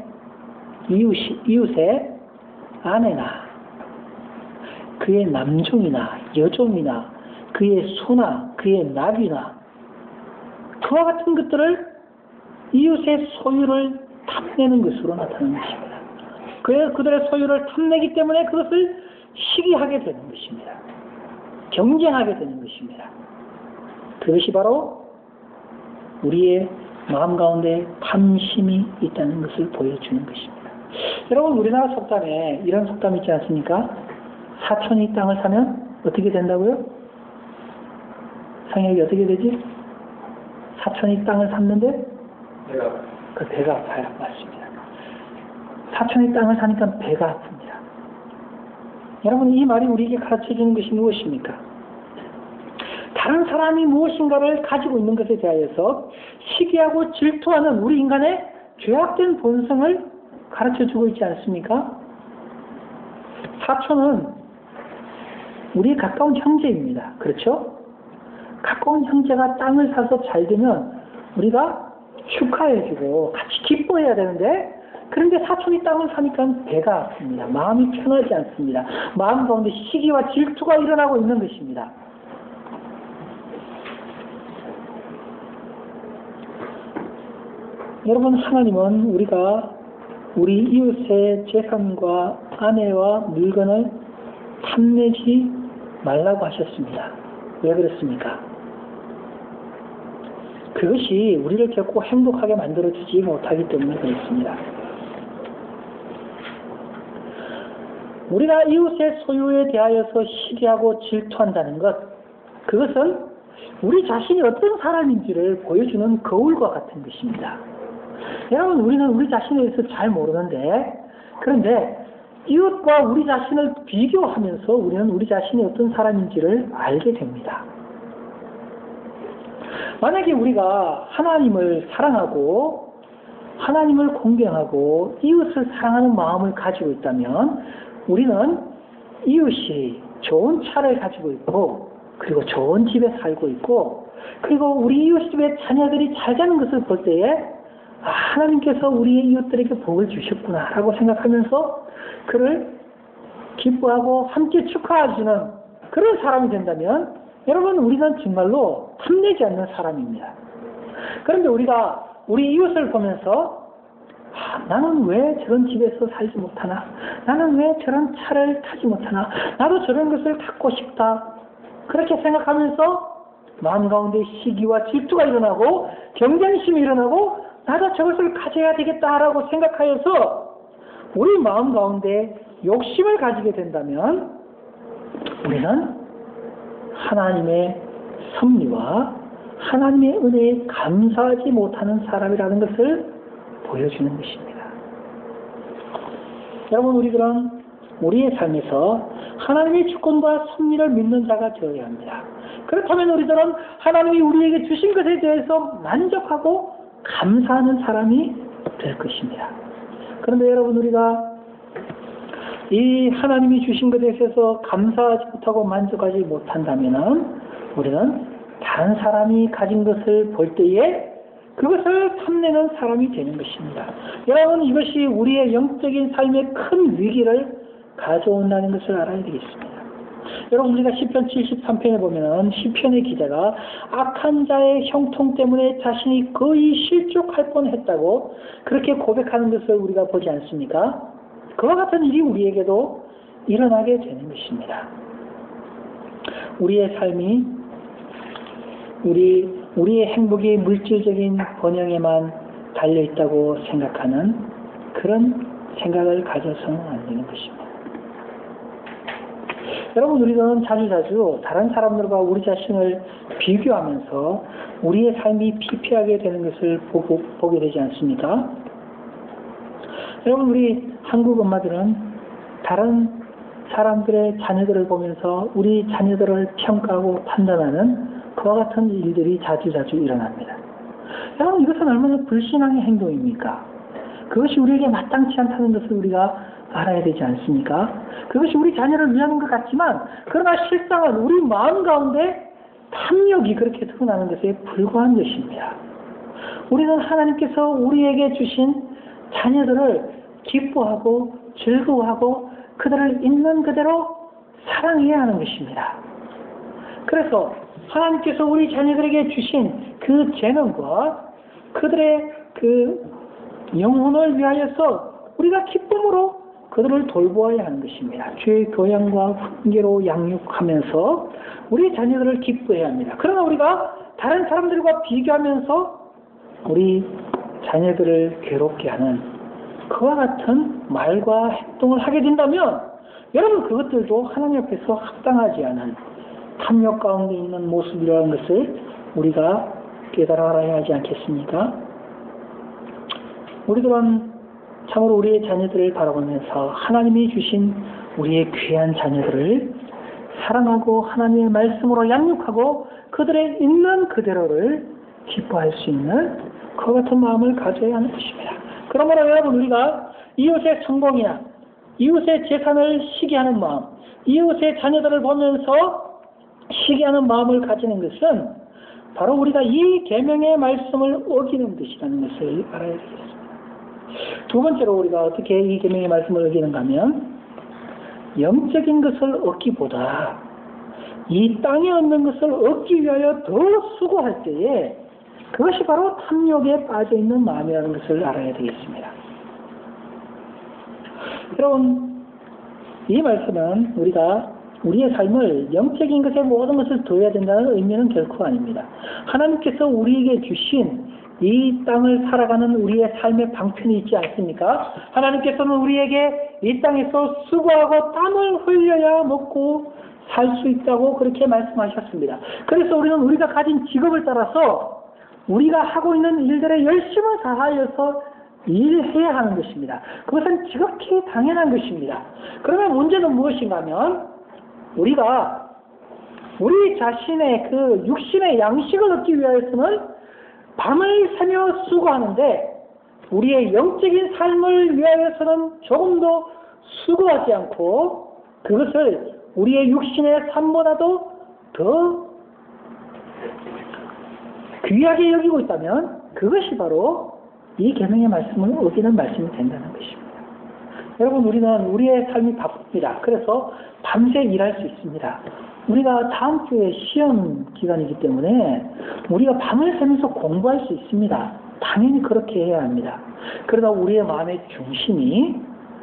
이웃의 아내나 그의 남종이나 여종이나 그의 소나 그의 나귀나 그와 같은 것들을 이웃의 소유를 탐내는 것으로 나타나는 것입니다. 그들의 소유를 탐내기 때문에 그것을 시기하게 되는 것입니다. 경쟁하게 되는 것입니다. 그것이 바로 우리의 마음 가운데 탐심이 있다는 것을 보여주는 것입니다. 여러분, 우리나라 속담에 이런 속담이 있지 않습니까? 사촌이 땅을 사면 어떻게 된다고요? 상혁이 어떻게 되지? 사촌이 땅을 샀는데 그 배가 아파요. 맞습니다. 사촌이 땅을 사니까 배가 아픕니다. 여러분, 이 말이 우리에게 가르쳐주는 것이 무엇입니까? 다른 사람이 무엇인가를 가지고 있는 것에 대하여서 시기하고 질투하는 우리 인간의 죄악된 본성을 가르쳐주고 있지 않습니까? 사촌은 우리의 가까운 형제입니다. 그렇죠? 가까운 형제가 땅을 사서 잘 되면 우리가 축하해주고 같이 기뻐해야 되는데, 그런데 사촌이 땅을 사니까 배가 아픕니다. 마음이 편하지 않습니다. 마음 가운데 시기와 질투가 일어나고 있는 것입니다. 여러분, 하나님은 우리가 우리 이웃의 재산과 아내와 물건을 탐내지 말라고 하셨습니다. 왜 그렇습니까? 그것이 우리를 결코 행복하게 만들어주지 못하기 때문에 그렇습니다. 우리가 이웃의 소유에 대하여서 시기하고 질투한다는 것, 그것은 우리 자신이 어떤 사람인지를 보여주는 거울과 같은 것입니다. 여러분, 우리는 우리 자신에 대해서 잘 모르는데, 그런데 이웃과 우리 자신을 비교하면서 우리는 우리 자신이 어떤 사람인지를 알게 됩니다. 만약에 우리가 하나님을 사랑하고 하나님을 공경하고 이웃을 사랑하는 마음을 가지고 있다면, 우리는 이웃이 좋은 차를 가지고 있고, 그리고 좋은 집에 살고 있고, 그리고 우리 이웃 집에 자녀들이 잘 자는 것을 볼 때에 하나님께서 우리의 이웃들에게 복을 주셨구나 라고 생각하면서 그를 기뻐하고 함께 축하해주는 그런 사람이 된다면, 여러분, 우리는 정말로 탐내지 않는 사람입니다. 그런데 우리가 우리 이웃을 보면서 나는 왜 저런 집에서 살지 못하나? 나는 왜 저런 차를 타지 못하나? 나도 저런 것을 갖고 싶다. 그렇게 생각하면서 마음 가운데 시기와 질투가 일어나고 경쟁심이 일어나고 나도 저것을 가져야 되겠다라고 생각하여서 우리 마음 가운데 욕심을 가지게 된다면, 우리는 하나님의 섭리와 하나님의 은혜에 감사하지 못하는 사람이라는 것을 보여주는 것입니다. 여러분, 우리들은 우리의 삶에서 하나님의 주권과 섭리를 믿는 자가 되어야 합니다. 그렇다면 우리들은 하나님이 우리에게 주신 것에 대해서 만족하고 감사하는 사람이 될 것입니다. 그런데 여러분, 우리가 이 하나님이 주신 것에 있어서 감사하지 못하고 만족하지 못한다면 우리는 다른 사람이 가진 것을 볼 때에 그것을 탐내는 사람이 되는 것입니다. 여러분, 이것이 우리의 영적인 삶의 큰 위기를 가져온다는 것을 알아야 되겠습니다. 여러분, 우리가 시편 73편에 보면 시편의 기자가 악한 자의 형통 때문에 자신이 거의 실족할 뻔했다고 그렇게 고백하는 것을 우리가 보지 않습니까? 그와 같은 일이 우리에게도 일어나게 되는 것입니다. 우리의 삶이 우리의 행복이 물질적인 번영에만 달려있다고 생각하는 그런 생각을 가져서는 안 되는 것입니다. 여러분, 우리는 자주자주 다른 사람들과 우리 자신을 비교하면서 우리의 삶이 피폐하게 되는 것을 보게 되지 않습니까? 여러분, 우리 한국 엄마들은 다른 사람들의 자녀들을 보면서 우리 자녀들을 평가하고 판단하는 그와 같은 일들이 자주자주 일어납니다. 여러분, 이것은 얼마나 불신앙의 행동입니까? 그것이 우리에게 마땅치 않다는 것을 우리가 알아야 되지 않습니까? 그것이 우리 자녀를 위하는 것 같지만 그러나 실상은 우리 마음 가운데 탐욕이 그렇게 드러나는 것에 불과한 것입니다. 우리는 하나님께서 우리에게 주신 자녀들을 기뻐하고 즐거워하고 그들을 있는 그대로 사랑해야 하는 것입니다. 그래서 하나님께서 우리 자녀들에게 주신 그 재능과 그들의 그 영혼을 위하여서 우리가 기쁨으로 그들을 돌보아야 하는 것입니다. 주의 교양과 훈계로 양육하면서 우리 자녀들을 기뻐해야 합니다. 그러나 우리가 다른 사람들과 비교하면서 우리 자녀들을 괴롭게 하는 그와 같은 말과 행동을 하게 된다면 여러분, 그것들도 하나님 앞에서 합당하지 않은 탐욕 가운데 있는 모습이라는 것을 우리가 깨달아야 하지 않겠습니까? 우리들은 참으로 우리의 자녀들을 바라보면서 하나님이 주신 우리의 귀한 자녀들을 사랑하고 하나님의 말씀으로 양육하고 그들의 있는 그대로를 기뻐할 수 있는 그와 같은 마음을 가져야 하는 것입니다. 그러므로 여러분, 우리가 이웃의 성공이나 이웃의 재산을 시기하는 마음, 이웃의 자녀들을 보면서 시기하는 마음을 가지는 것은 바로 우리가 이 계명의 말씀을 어기는 것이라는 것을 알아야 되겠습니다. 두 번째로 우리가 어떻게 이 계명의 말씀을 어기는가 하면 영적인 것을 얻기보다 이 땅에 얻는 것을 얻기 위하여 더 수고할 때에 그것이 바로 탐욕에 빠져있는 마음이라는 것을 알아야 되겠습니다. 여러분, 이 말씀은 우리가 우리의 삶을 영적인 것에 모든 것을 둬야 된다는 의미는 결코 아닙니다. 하나님께서 우리에게 주신 이 땅을 살아가는 우리의 삶의 방편이 있지 않습니까? 하나님께서는 우리에게 이 땅에서 수고하고 땀을 흘려야 먹고 살 수 있다고 그렇게 말씀하셨습니다. 그래서 우리는 우리가 가진 직업을 따라서 우리가 하고 있는 일들에 열심을 다하여서 일해야 하는 것입니다. 그것은 지극히 당연한 것입니다. 그러면 문제는 무엇인가 하면 우리가 우리 자신의 그 육신의 양식을 얻기 위해서는 밤을 새며 수고하는데 우리의 영적인 삶을 위하여서는 조금 더 수고하지 않고 그것을 우리의 육신의 삶보다도 더 귀하게 여기고 있다면 그것이 바로 이 계명의 말씀을 어기는 말씀이 된다는 것입니다. 여러분, 우리는 우리의 삶이 바쁩니다. 그래서 밤새 일할 수 있습니다. 우리가 다음 주에 시험 기간이기 때문에 우리가 밤을 새면서 공부할 수 있습니다. 당연히 그렇게 해야 합니다. 그러다 우리의 마음의 중심이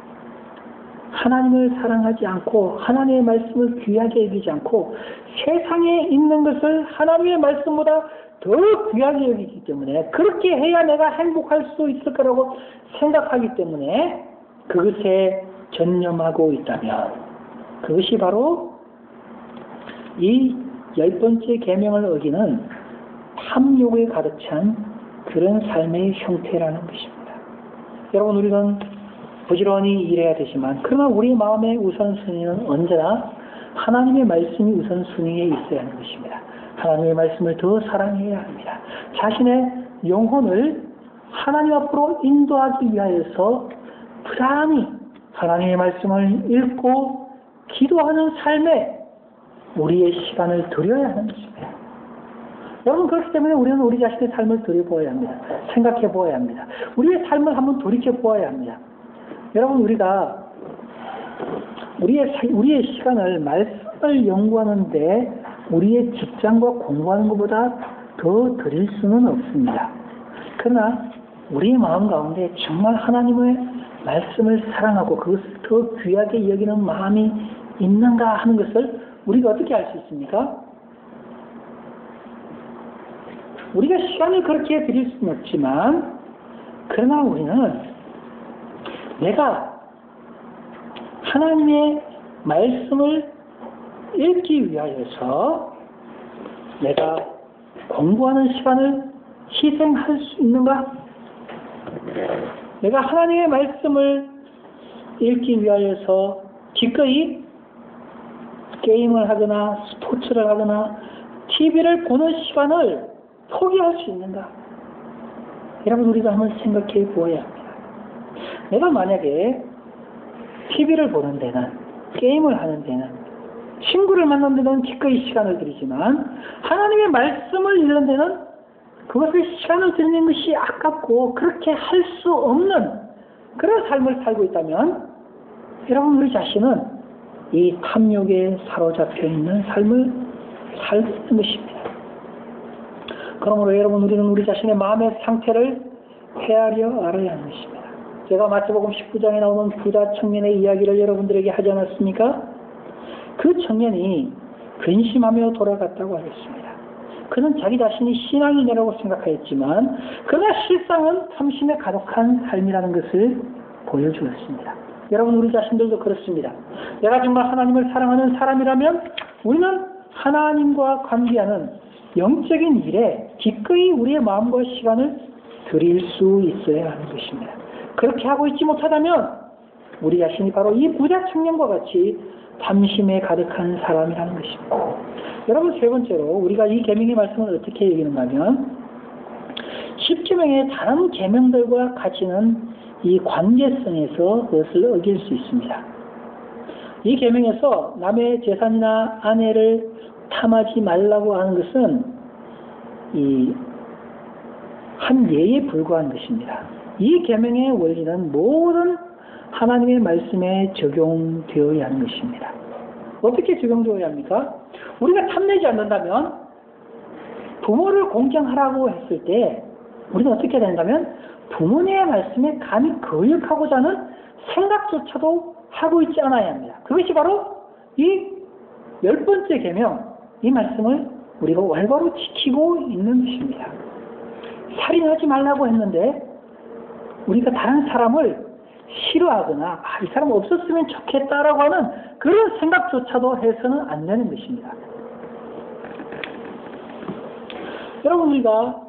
하나님을 사랑하지 않고 하나님의 말씀을 귀하게 여기지 않고 세상에 있는 것을 하나님의 말씀보다 더 귀하게 여기기 때문에 그렇게 해야 내가 행복할 수 있을 거라고 생각하기 때문에 그것에 전념하고 있다면 그것이 바로 이 10번째 계명을 어기는 탐욕에 가득 찬 그런 삶의 형태라는 것입니다. 여러분, 우리는 부지런히 일해야 되지만 그러나 우리 마음의 우선순위는 언제나 하나님의 말씀이 우선순위에 있어야 하는 것입니다. 하나님의 말씀을 더 사랑해야 합니다. 자신의 영혼을 하나님 앞으로 인도하기 위하여서 부단히 하나님의 말씀을 읽고 기도하는 삶에 우리의 시간을 들여야 하는 것입니다. 여러분, 그렇기 때문에 우리는 우리 자신의 삶을 들여보아야 합니다. 생각해 보아야 합니다. 우리의 삶을 한번 돌이켜 보아야 합니다. 여러분, 우리가 우리의 시간을 말씀을 연구하는데 우리의 직장과 공부하는 것보다 더 드릴 수는 없습니다. 그러나 우리의 마음 가운데 정말 하나님의 말씀을 사랑하고 그것을 더 귀하게 여기는 마음이 있는가 하는 것을 우리가 어떻게 알 수 있습니까? 우리가 시간을 그렇게 드릴 수는 없지만 그러나 우리는 내가 하나님의 말씀을 읽기 위하여서 내가 공부하는 시간을 희생할 수 있는가? 내가 하나님의 말씀을 읽기 위하여서 기꺼이 게임을 하거나 스포츠를 하거나 TV를 보는 시간을 포기할 수 있는가? 여러분, 우리가 한번 생각해 보아야 합니다. 내가 만약에 TV를 보는 데는, 게임을 하는 데는, 친구를 만나는 데는 기꺼이 시간을 들이지만 하나님의 말씀을 읽는 데는 그것을 시간을 들이는 것이 아깝고 그렇게 할 수 없는 그런 삶을 살고 있다면 여러분, 우리 자신은 이 탐욕에 사로잡혀 있는 삶을 살고 있는 것입니다. 그러므로 여러분, 우리는 우리 자신의 마음의 상태를 헤아려 알아야 하는 것입니다. 제가 마태복음 19장에 나오는 부자 청년의 이야기를 여러분들에게 하지 않았습니까? 그 청년이 근심하며 돌아갔다고 하였습니다. 그는 자기 자신이 신앙인이라고 생각하였지만 그러나 실상은 탐심에 가득한 삶이라는 것을 보여주었습니다. 여러분, 우리 자신들도 그렇습니다. 내가 정말 하나님을 사랑하는 사람이라면 우리는 하나님과 관계하는 영적인 일에 기꺼이 우리의 마음과 시간을 드릴 수 있어야 하는 것입니다. 그렇게 하고 있지 못하다면 우리 자신이 바로 이 부자 청년과 같이 탐심에 가득한 사람이라는 것입니다. 여러분, 세 번째로 우리가 이 계명의 말씀을 어떻게 여기는가 하면 10계명의 다른 계명들과 같이는 이 관계성에서 그것을 어길 수 있습니다. 이 계명에서 남의 재산이나 아내를 탐하지 말라고 하는 것은 이 한 예에 불과한 것입니다. 이 계명의 원리는 모든 하나님의 말씀에 적용되어야 하는 것입니다. 어떻게 적용되어야 합니까? 우리가 탐내지 않는다면 부모를 공경하라고 했을 때 우리는 어떻게 되는가면 부모님의 말씀에 감히 거역하고자 하는 생각조차도 하고 있지 않아야 합니다. 그것이 바로 이 10번째 계명, 이 말씀을 우리가 올바로 지키고 있는 것입니다. 살인하지 말라고 했는데 우리가 다른 사람을 싫어하거나 이 사람 없었으면 좋겠다라고 하는 그런 생각조차도 해서는 안 되는 것입니다. 여러분, 우리가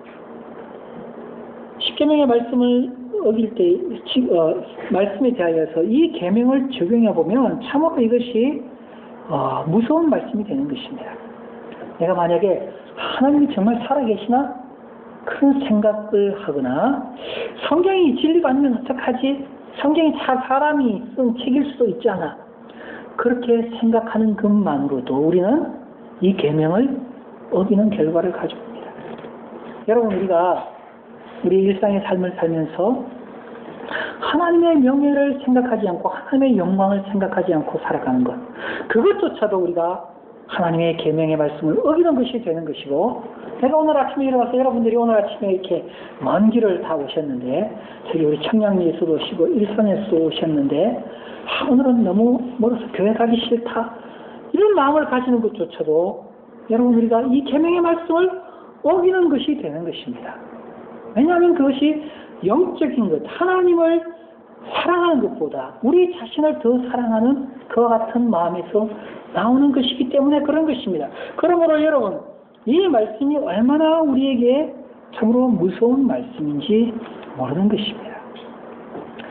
10계명의 말씀을 어길 때 말씀에 대하여서 이 계명을 적용해 보면 참으로 이것이 무서운 말씀이 되는 것입니다. 내가 만약에 하나님이 정말 살아계시나? 큰 생각을 하거나 성경이 진리가 아니면 어떡하지? 성경이 사람이 쓴 책일 수도 있잖아. 그렇게 생각하는 것만으로도 우리는 이 계명을 어기는 결과를 가져옵니다. 여러분, 우리가 우리 일상의 삶을 살면서 하나님의 명예를 생각하지 않고 하나님의 영광을 생각하지 않고 살아가는 것, 그것조차도 우리가 하나님의 계명의 말씀을 어기는 것이 되는 것이고, 내가 오늘 아침에 일어나서 여러분들이 오늘 아침에 이렇게 먼 길을 다 오셨는데, 저기 우리 청량리에서도 오시고 일산에서도 오셨는데 오늘은 너무 멀어서 교회 가기 싫다, 이런 마음을 가지는 것조차도 여러분, 우리가 이 계명의 말씀을 어기는 것이 되는 것입니다. 왜냐하면 그것이 영적인 것, 하나님을 사랑하는 것보다 우리 자신을 더 사랑하는 그와 같은 마음에서 나오는 것이기 때문에 그런 것입니다. 그러므로 여러분, 이 말씀이 얼마나 우리에게 참으로 무서운 말씀인지 모르는 것입니다.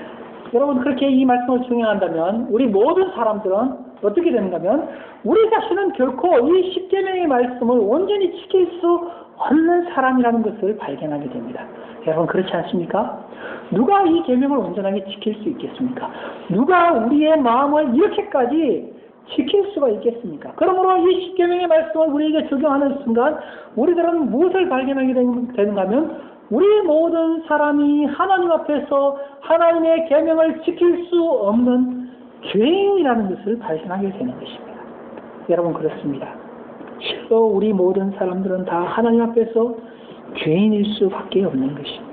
여러분 그렇게 이 말씀을 증명한다면 우리 모든 사람들은 어떻게 되는가 하면 우리 자신은 결코 이 십계명의 말씀을 온전히 지킬 수 없는 사람이라는 것을 발견하게 됩니다. 여러분 그렇지 않습니까? 누가 이 계명을 온전하게 지킬 수 있겠습니까? 누가 우리의 마음을 이렇게까지 지킬 수가 있겠습니까? 그러므로 이 십계명의 말씀을 우리에게 적용하는 순간 우리들은 무엇을 발견하게 되는가 하면 우리 모든 사람이 하나님 앞에서 하나님의 계명을 지킬 수 없는 죄인이라는 것을 발견하게 되는 것입니다. 여러분 그렇습니다. 실로 우리 모든 사람들은 다 하나님 앞에서 죄인일 수밖에 없는 것입니다.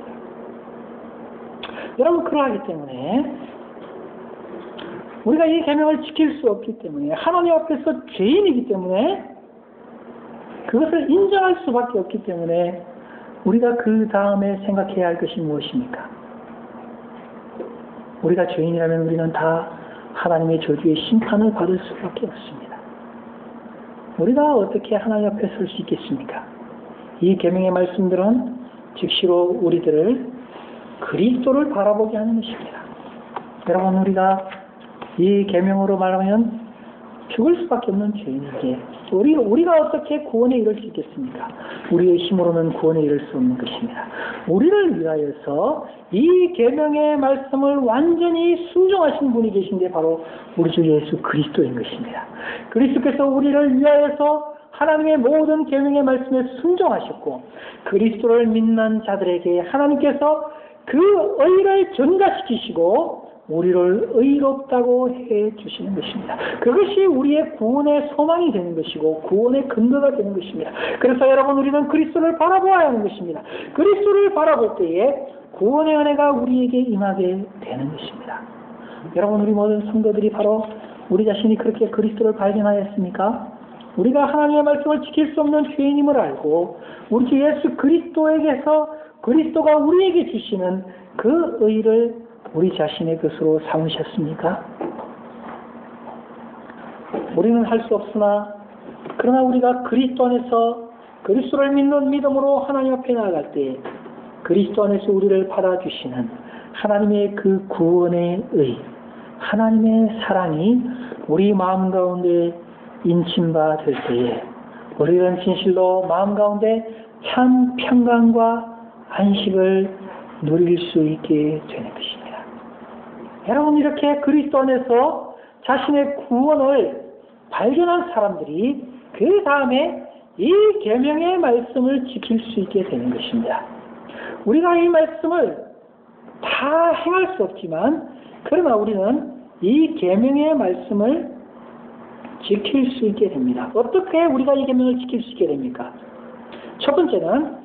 여러분 그러하기 때문에 우리가 이 계명을 지킬 수 없기 때문에 하나님 앞에서 죄인이기 때문에 그것을 인정할 수밖에 없기 때문에 우리가 그 다음에 생각해야 할 것이 무엇입니까? 우리가 죄인이라면 우리는 다 하나님의 저주의 심판을 받을 수밖에 없습니다. 우리가 어떻게 하나님 앞에 설 수 있겠습니까? 이 계명의 말씀들은 즉시로 우리들을 그리스도를 바라보게 하는 것입니다. 여러분 우리가 이 계명으로 말하면 죽을 수밖에 없는 죄인에게 우리가 어떻게 구원에 이를 수 있겠습니까? 우리의 힘으로는 구원에 이를 수 없는 것입니다. 우리를 위하여서 이 계명의 말씀을 완전히 순종하신 분이 계신데 바로 우리 주 예수 그리스도인 것입니다. 그리스도께서 우리를 위하여서 하나님의 모든 계명의 말씀에 순종하셨고 그리스도를 믿는 자들에게 하나님께서 그 의를 전가시키시고 우리를 의롭다고 해주시는 것입니다. 그것이 우리의 구원의 소망이 되는 것이고 구원의 근거가 되는 것입니다. 그래서 여러분 우리는 그리스도를 바라보아야 하는 것입니다. 그리스도를 바라볼 때에 구원의 은혜가 우리에게 임하게 되는 것입니다. 여러분 우리 모든 성도들이 바로 우리 자신이 그렇게 그리스도를 발견하였습니까? 우리가 하나님의 말씀을 지킬 수 없는 죄인임을 알고 우리 주 예수 그리스도에게서 그리스도가 우리에게 주시는 그 의를 우리 자신의 것으로 삼으셨습니까? 우리는 할 수 없으나 그러나 우리가 그리스도 안에서 그리스도를 믿는 믿음으로 하나님 앞에 나아갈 때 그리스도 안에서 우리를 받아주시는 하나님의 그 구원의 의, 하나님의 사랑이 우리 마음 가운데 인침바 될 때에 우리는 진실로 마음 가운데 참 평강과 안식을 누릴 수 있게 되는 것입니다. 여러분 이렇게 그리스도 안에서 자신의 구원을 발견한 사람들이 그 다음에 이 계명의 말씀을 지킬 수 있게 되는 것입니다. 우리가 이 말씀을 다 행할 수 없지만 그러나 우리는 이 계명의 말씀을 지킬 수 있게 됩니다. 어떻게 우리가 이 계명을 지킬 수 있게 됩니까? 첫 번째는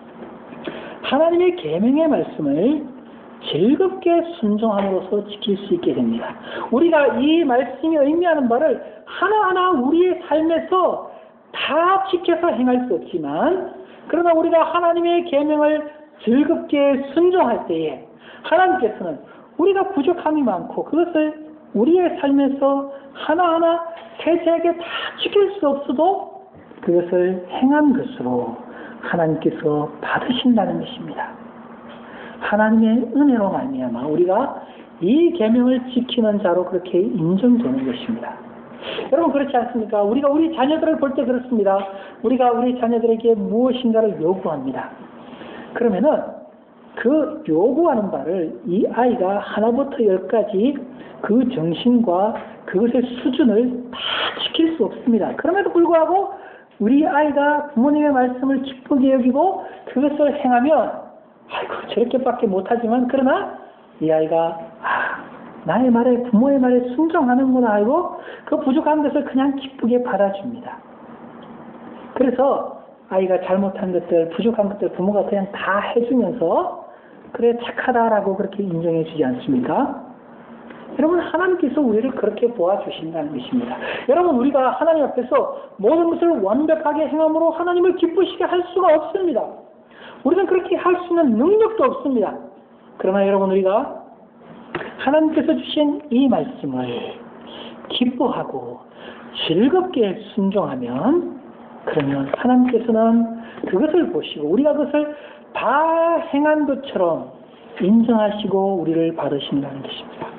하나님의 계명의 말씀을 즐겁게 순종함으로써 지킬 수 있게 됩니다. 우리가 이 말씀이 의미하는 바를 하나하나 우리의 삶에서 다 지켜서 행할 수 없지만 그러나 우리가 하나님의 계명을 즐겁게 순종할 때에 하나님께서는 우리가 부족함이 많고 그것을 우리의 삶에서 하나하나 세세하게 다 지킬 수 없어도 그것을 행한 것으로 하나님께서 받으신다는 것입니다. 하나님의 은혜로 말미암아 우리가 이 계명을 지키는 자로 그렇게 인정되는 것입니다. 여러분 그렇지 않습니까? 우리가 우리 자녀들을 볼 때 그렇습니다. 우리가 우리 자녀들에게 무엇인가를 요구합니다. 그러면은 그 요구하는 바를 이 아이가 하나부터 열까지 그 정신과 그것의 수준을 다 지킬 수 없습니다. 그럼에도 불구하고 우리 아이가 부모님의 말씀을 기쁘게 여기고 그것을 행하면 아이고 저렇게밖에 못하지만 그러나 이 아이가 나의 말에 부모의 말에 순종하는구나 하고 그 부족한 것을 그냥 기쁘게 받아줍니다. 그래서 아이가 잘못한 것들 부족한 것들 부모가 그냥 다 해주면서 그래 착하다라고 그렇게 인정해 주지 않습니까? 여러분 하나님께서 우리를 그렇게 보아주신다는 것입니다. 여러분 우리가 하나님 앞에서 모든 것을 완벽하게 행함으로 하나님을 기쁘시게 할 수가 없습니다. 우리는 그렇게 할 수 있는 능력도 없습니다. 그러나 여러분 우리가 하나님께서 주신 이 말씀을 기뻐하고 즐겁게 순종하면 그러면 하나님께서는 그것을 보시고 우리가 그것을 다 행한 것처럼 인정하시고 우리를 받으신다는 것입니다.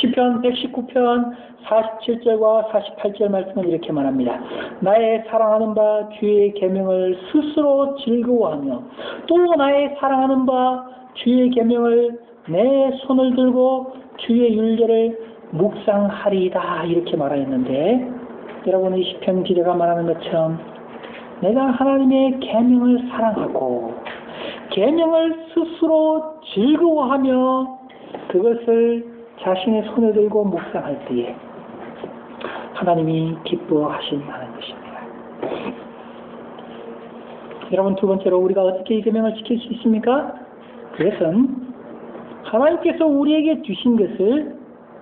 시편 119편 47절과 48절 말씀은 이렇게 말합니다. 나의 사랑하는 바 주의 계명을 스스로 즐거워하며 또 나의 사랑하는 바 주의 계명을 내 손을 들고 주의 율례를 묵상하리이다 이렇게 말하였는데 여러분 이 시편 기자가 말하는 것처럼 내가 하나님의 계명을 사랑하고 계명을 스스로 즐거워하며 그것을 자신의 손에 들고 묵상할 때에 하나님이 기뻐하신다는 것입니다. 여러분 두 번째로 우리가 어떻게 이 계명을 지킬 수 있습니까? 그것은 하나님께서 우리에게 주신 것을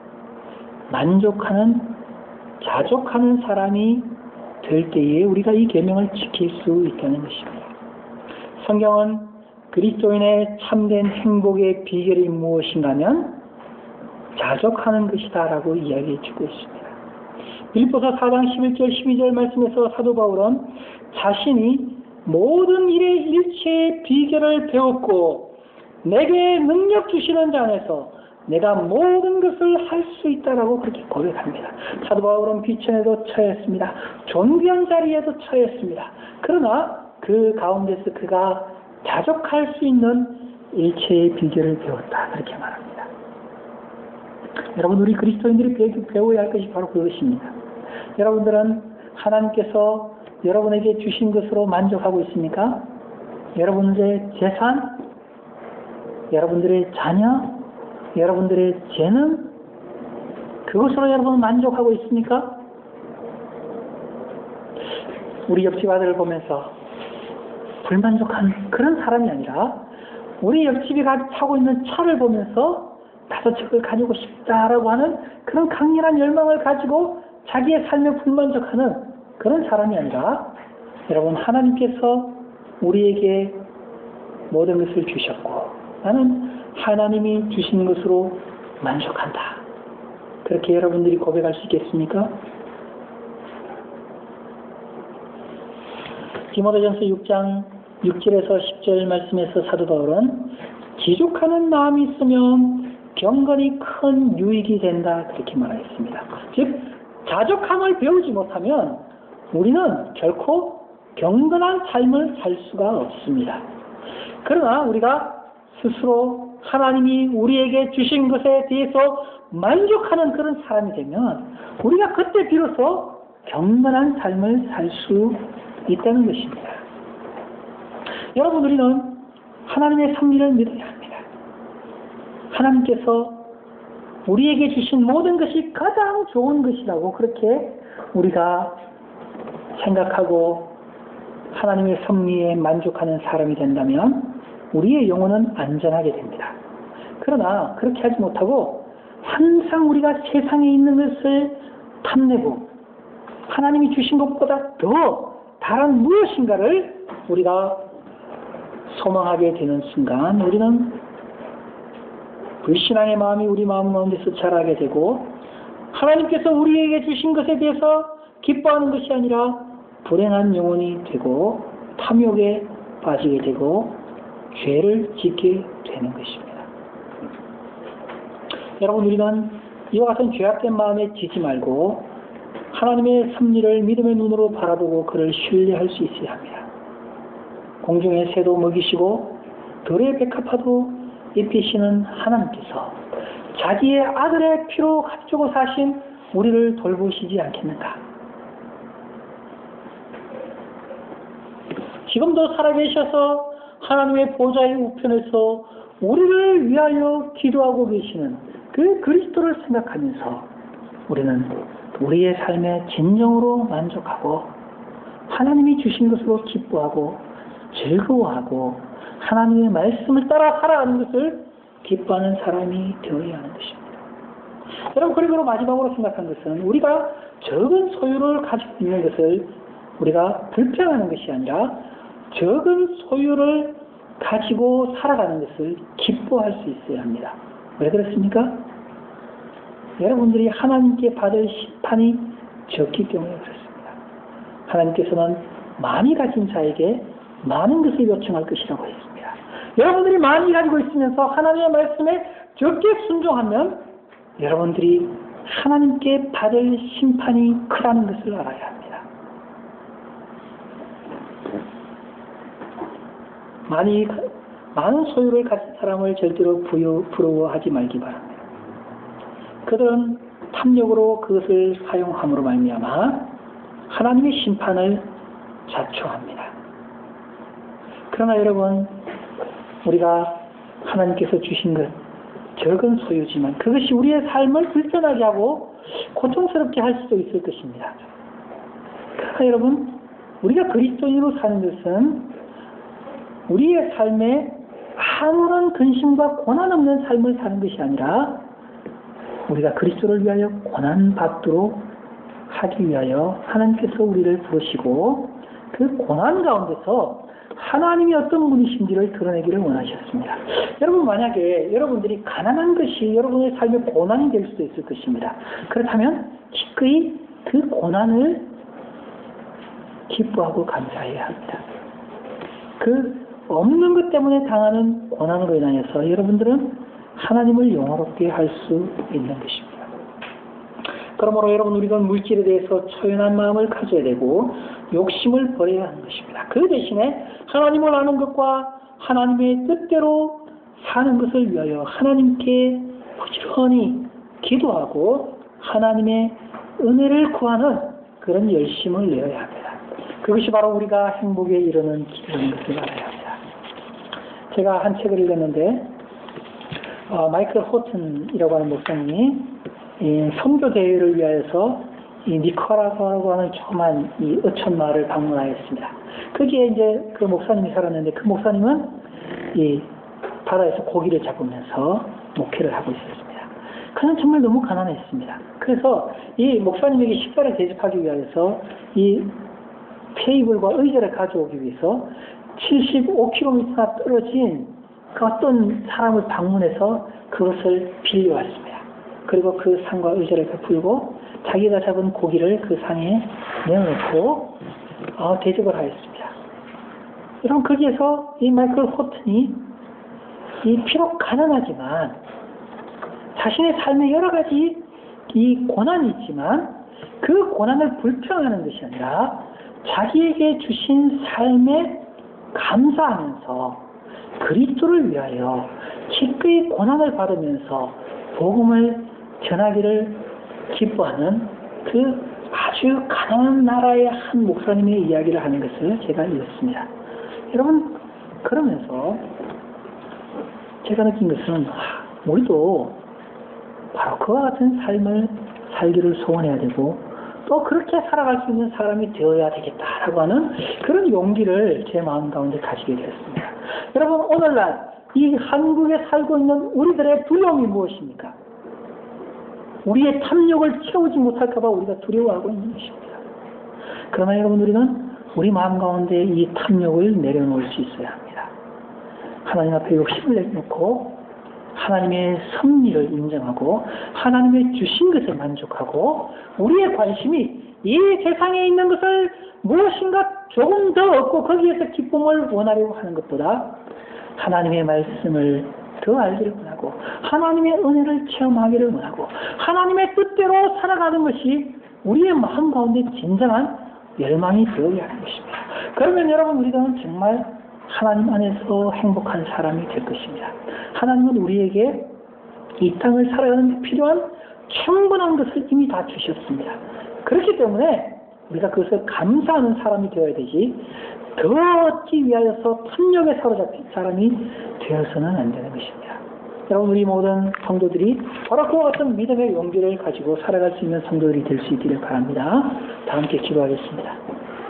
만족하는 자족하는 사람이 될 때에 우리가 이 계명을 지킬 수 있다는 것입니다. 성경은 그리스도인의 참된 행복의 비결이 무엇인가 하면 자족하는 것이다 라고 이야기해 주고 있습니다. 빌립보서 4장 11절 12절 말씀에서 사도 바울은 자신이 모든 일의 일체의 비결을 배웠고 내게 능력 주시는 자 안에서 내가 모든 것을 할 수 있다라고 그렇게 고백합니다. 사도 바울은 비천에도 처했습니다. 존귀한 자리에도 처했습니다. 그러나 그 가운데서 그가 자족할 수 있는 일체의 비결을 배웠다 그렇게 말합니다. 여러분 우리 그리스도인들이 배워야 할 것이 바로 그것입니다. 여러분들은 하나님께서 여러분에게 주신 것으로 만족하고 있습니까? 여러분들의 재산, 여러분들의 자녀, 여러분들의 재능, 그것으로 여러분 만족하고 있습니까? 우리 옆집 아들을 보면서 불만족한 그런 사람이 아니라 우리 옆집이 타고 있는 차를 보면서 나도 저걸 가지고 싶다라고 하는 그런 강렬한 열망을 가지고 자기의 삶에 불만족하는 그런 사람이 아니라 여러분 하나님께서 우리에게 모든 것을 주셨고 나는 하나님이 주신 것으로 만족한다. 그렇게 여러분들이 고백할 수 있겠습니까? 디모데전서 6장 6절에서 10절 말씀에서 사도 바울은 지족하는 마음이 있으면 경건이 큰 유익이 된다 그렇게 말하였습니다. 즉 자족함을 배우지 못하면 우리는 결코 경건한 삶을 살 수가 없습니다. 그러나 우리가 스스로 하나님이 우리에게 주신 것에 대해서 만족하는 그런 사람이 되면 우리가 그때 비로소 경건한 삶을 살 수 있다는 것입니다. 여러분 우리는 하나님의 섭리를 믿어야 합니다. 하나님께서 우리에게 주신 모든 것이 가장 좋은 것이라고 그렇게 우리가 생각하고 하나님의 섭리에 만족하는 사람이 된다면 우리의 영혼은 안전하게 됩니다. 그러나 그렇게 하지 못하고 항상 우리가 세상에 있는 것을 탐내고 하나님이 주신 것보다 더 다른 무엇인가를 우리가 소망하게 되는 순간 우리는 불신앙의 마음이 우리 마음 가운데서 자라게 되고 하나님께서 우리에게 주신 것에 대해서 기뻐하는 것이 아니라 불행한 영혼이 되고 탐욕에 빠지게 되고 죄를 짓게 되는 것입니다. 여러분 우리는 이와 같은 죄악된 마음에 지지 말고 하나님의 섭리를 믿음의 눈으로 바라보고 그를 신뢰할 수 있어야 합니다. 공중의 새도 먹이시고 들의 백합화도 입히시는 하나님께서 자기의 아들의 피로 값주고 사신 우리를 돌보시지 않겠는가? 지금도 살아계셔서 하나님의 보좌의 우편에서 우리를 위하여 기도하고 계시는 그 그리스도를 생각하면서 우리는 우리의 삶에 진정으로 만족하고 하나님이 주신 것으로 기뻐하고 즐거워하고 하나님의 말씀을 따라 살아가는 것을 기뻐하는 사람이 되어야 하는 것입니다. 여러분 그리고 마지막으로 생각한 것은 우리가 적은 소유를 가지고 있는 것을 우리가 불평하는 것이 아니라 적은 소유를 가지고 살아가는 것을 기뻐할 수 있어야 합니다. 왜 그렇습니까? 여러분들이 하나님께 받을 심판이 적기 때문에 그렇습니다. 하나님께서는 많이 가진 자에게 많은 것을 요청할 것이라고 했습니다. 여러분들이 많이 가지고 있으면서 하나님의 말씀에 적게 순종하면 여러분들이 하나님께 받을 심판이 크다는 것을 알아야 합니다. 많은 소유를 가진 사람을 절대로 부러워하지 말기 바랍니다. 그들은 탐욕으로 그것을 사용함으로 말미암아 하나님의 심판을 자초합니다. 그러나 여러분, 우리가 하나님께서 주신 것, 적은 소유지만 그것이 우리의 삶을 불편하게 하고 고통스럽게 할 수도 있을 것입니다. 그러나 여러분, 우리가 그리스도인으로 사는 것은 우리의 삶에 아무런 근심과 고난 없는 삶을 사는 것이 아니라 우리가 그리스도를 위하여 고난받도록 하기 위하여 하나님께서 우리를 부르시고 그 고난 가운데서 하나님이 어떤 분이신지를 드러내기를 원하셨습니다. 여러분, 만약에 여러분들이 가난한 것이 여러분의 삶의 고난이 될 수도 있을 것입니다. 그렇다면 기꺼이 그 고난을 기뻐하고 감사해야 합니다. 그 없는 것 때문에 당하는 고난으로 인하여서 여러분들은 하나님을 영화롭게 할 수 있는 것입니다. 그러므로 여러분, 우리가 물질에 대해서 초연한 마음을 가져야 되고 욕심을 버려야 하는 것입니다. 그 대신에 하나님을 아는 것과 하나님의 뜻대로 사는 것을 위하여 하나님께 부지런히 기도하고 하나님의 은혜를 구하는 그런 열심을 내어야 합니다. 그것이 바로 우리가 행복에 이르는 길인 것을 알아야 합니다. 제가 한 책을 읽었는데 마이클 호튼이라고 하는 목사님이 선교 대회를 위하여서 이 니카라과라고 하는 조그만 이 어촌 마을을 방문하였습니다. 거기에 이제 그 목사님이 살았는데 그 목사님은 이 바다에서 고기를 잡으면서 목회를 하고 있었습니다. 그는 정말 너무 가난했습니다. 그래서 이 목사님에게 식사를 대접하기 위하여서 이 테이블과 의자를 가져오기 위해서 75km나 떨어진 그 어떤 사람을 방문해서 그것을 빌려왔습니다. 그리고 그 상과 의자를 베풀고 자기가 잡은 고기를 그 상에 내어놓고 대접을 하였습니다. 여러분, 거기에서 이 마이클 호튼이 비록 가난하지만 자신의 삶에 여러 가지 이 고난이 있지만 그 고난을 불평하는 것이 아니라 자기에게 주신 삶에 감사하면서 그리스도를 위하여 기꺼이 고난을 받으면서 복음을 전하기를 기뻐하는 그 아주 가난한 나라의 한 목사님의 이야기를 하는 것을 제가 읽었습니다. 여러분, 그러면서 제가 느낀 것은 우리도 바로 그와 같은 삶을 살기를 소원해야 되고 또 그렇게 살아갈 수 있는 사람이 되어야 되겠다라고 하는 그런 용기를 제 마음 가운데 가지게 되었습니다. 여러분, 오늘날 이 한국에 살고 있는 우리들의 두려움이 무엇입니까? 우리의 탐욕을 채우지 못할까 봐 우리가 두려워하고 있는 것입니다. 그러나 여러분, 우리는 우리 마음 가운데 이 탐욕을 내려놓을 수 있어야 합니다. 하나님 앞에 욕심을 내놓고 하나님의 섭리를 인정하고 하나님의 주신 것에 만족하고 우리의 관심이 이 세상에 있는 것을 무엇인가 조금 더 얻고 거기에서 기쁨을 원하려고 하는 것보다 하나님의 말씀을 더 알기를 원하고 하나님의 은혜를 체험하기를 원하고 하나님의 뜻대로 살아가는 것이 우리의 마음 가운데 진정한 열망이 되어야 하는 것입니다. 그러면 여러분, 우리가 정말 하나님 안에서 행복한 사람이 될 것입니다. 하나님은 우리에게 이 땅을 살아가는 데 필요한 충분한 것을 이미 다 주셨습니다. 그렇기 때문에 우리가 그것을 감사하는 사람이 되어야 되지 더 얻기 위하여서 탐욕에 사로잡힌 사람이 되어서는 안 되는 것입니다. 여러분, 우리 모든 성도들이 바로 그와 같은 믿음의 용기를 가지고 살아갈 수 있는 성도들이 될 수 있기를 바랍니다. 다 함께 기도하겠습니다.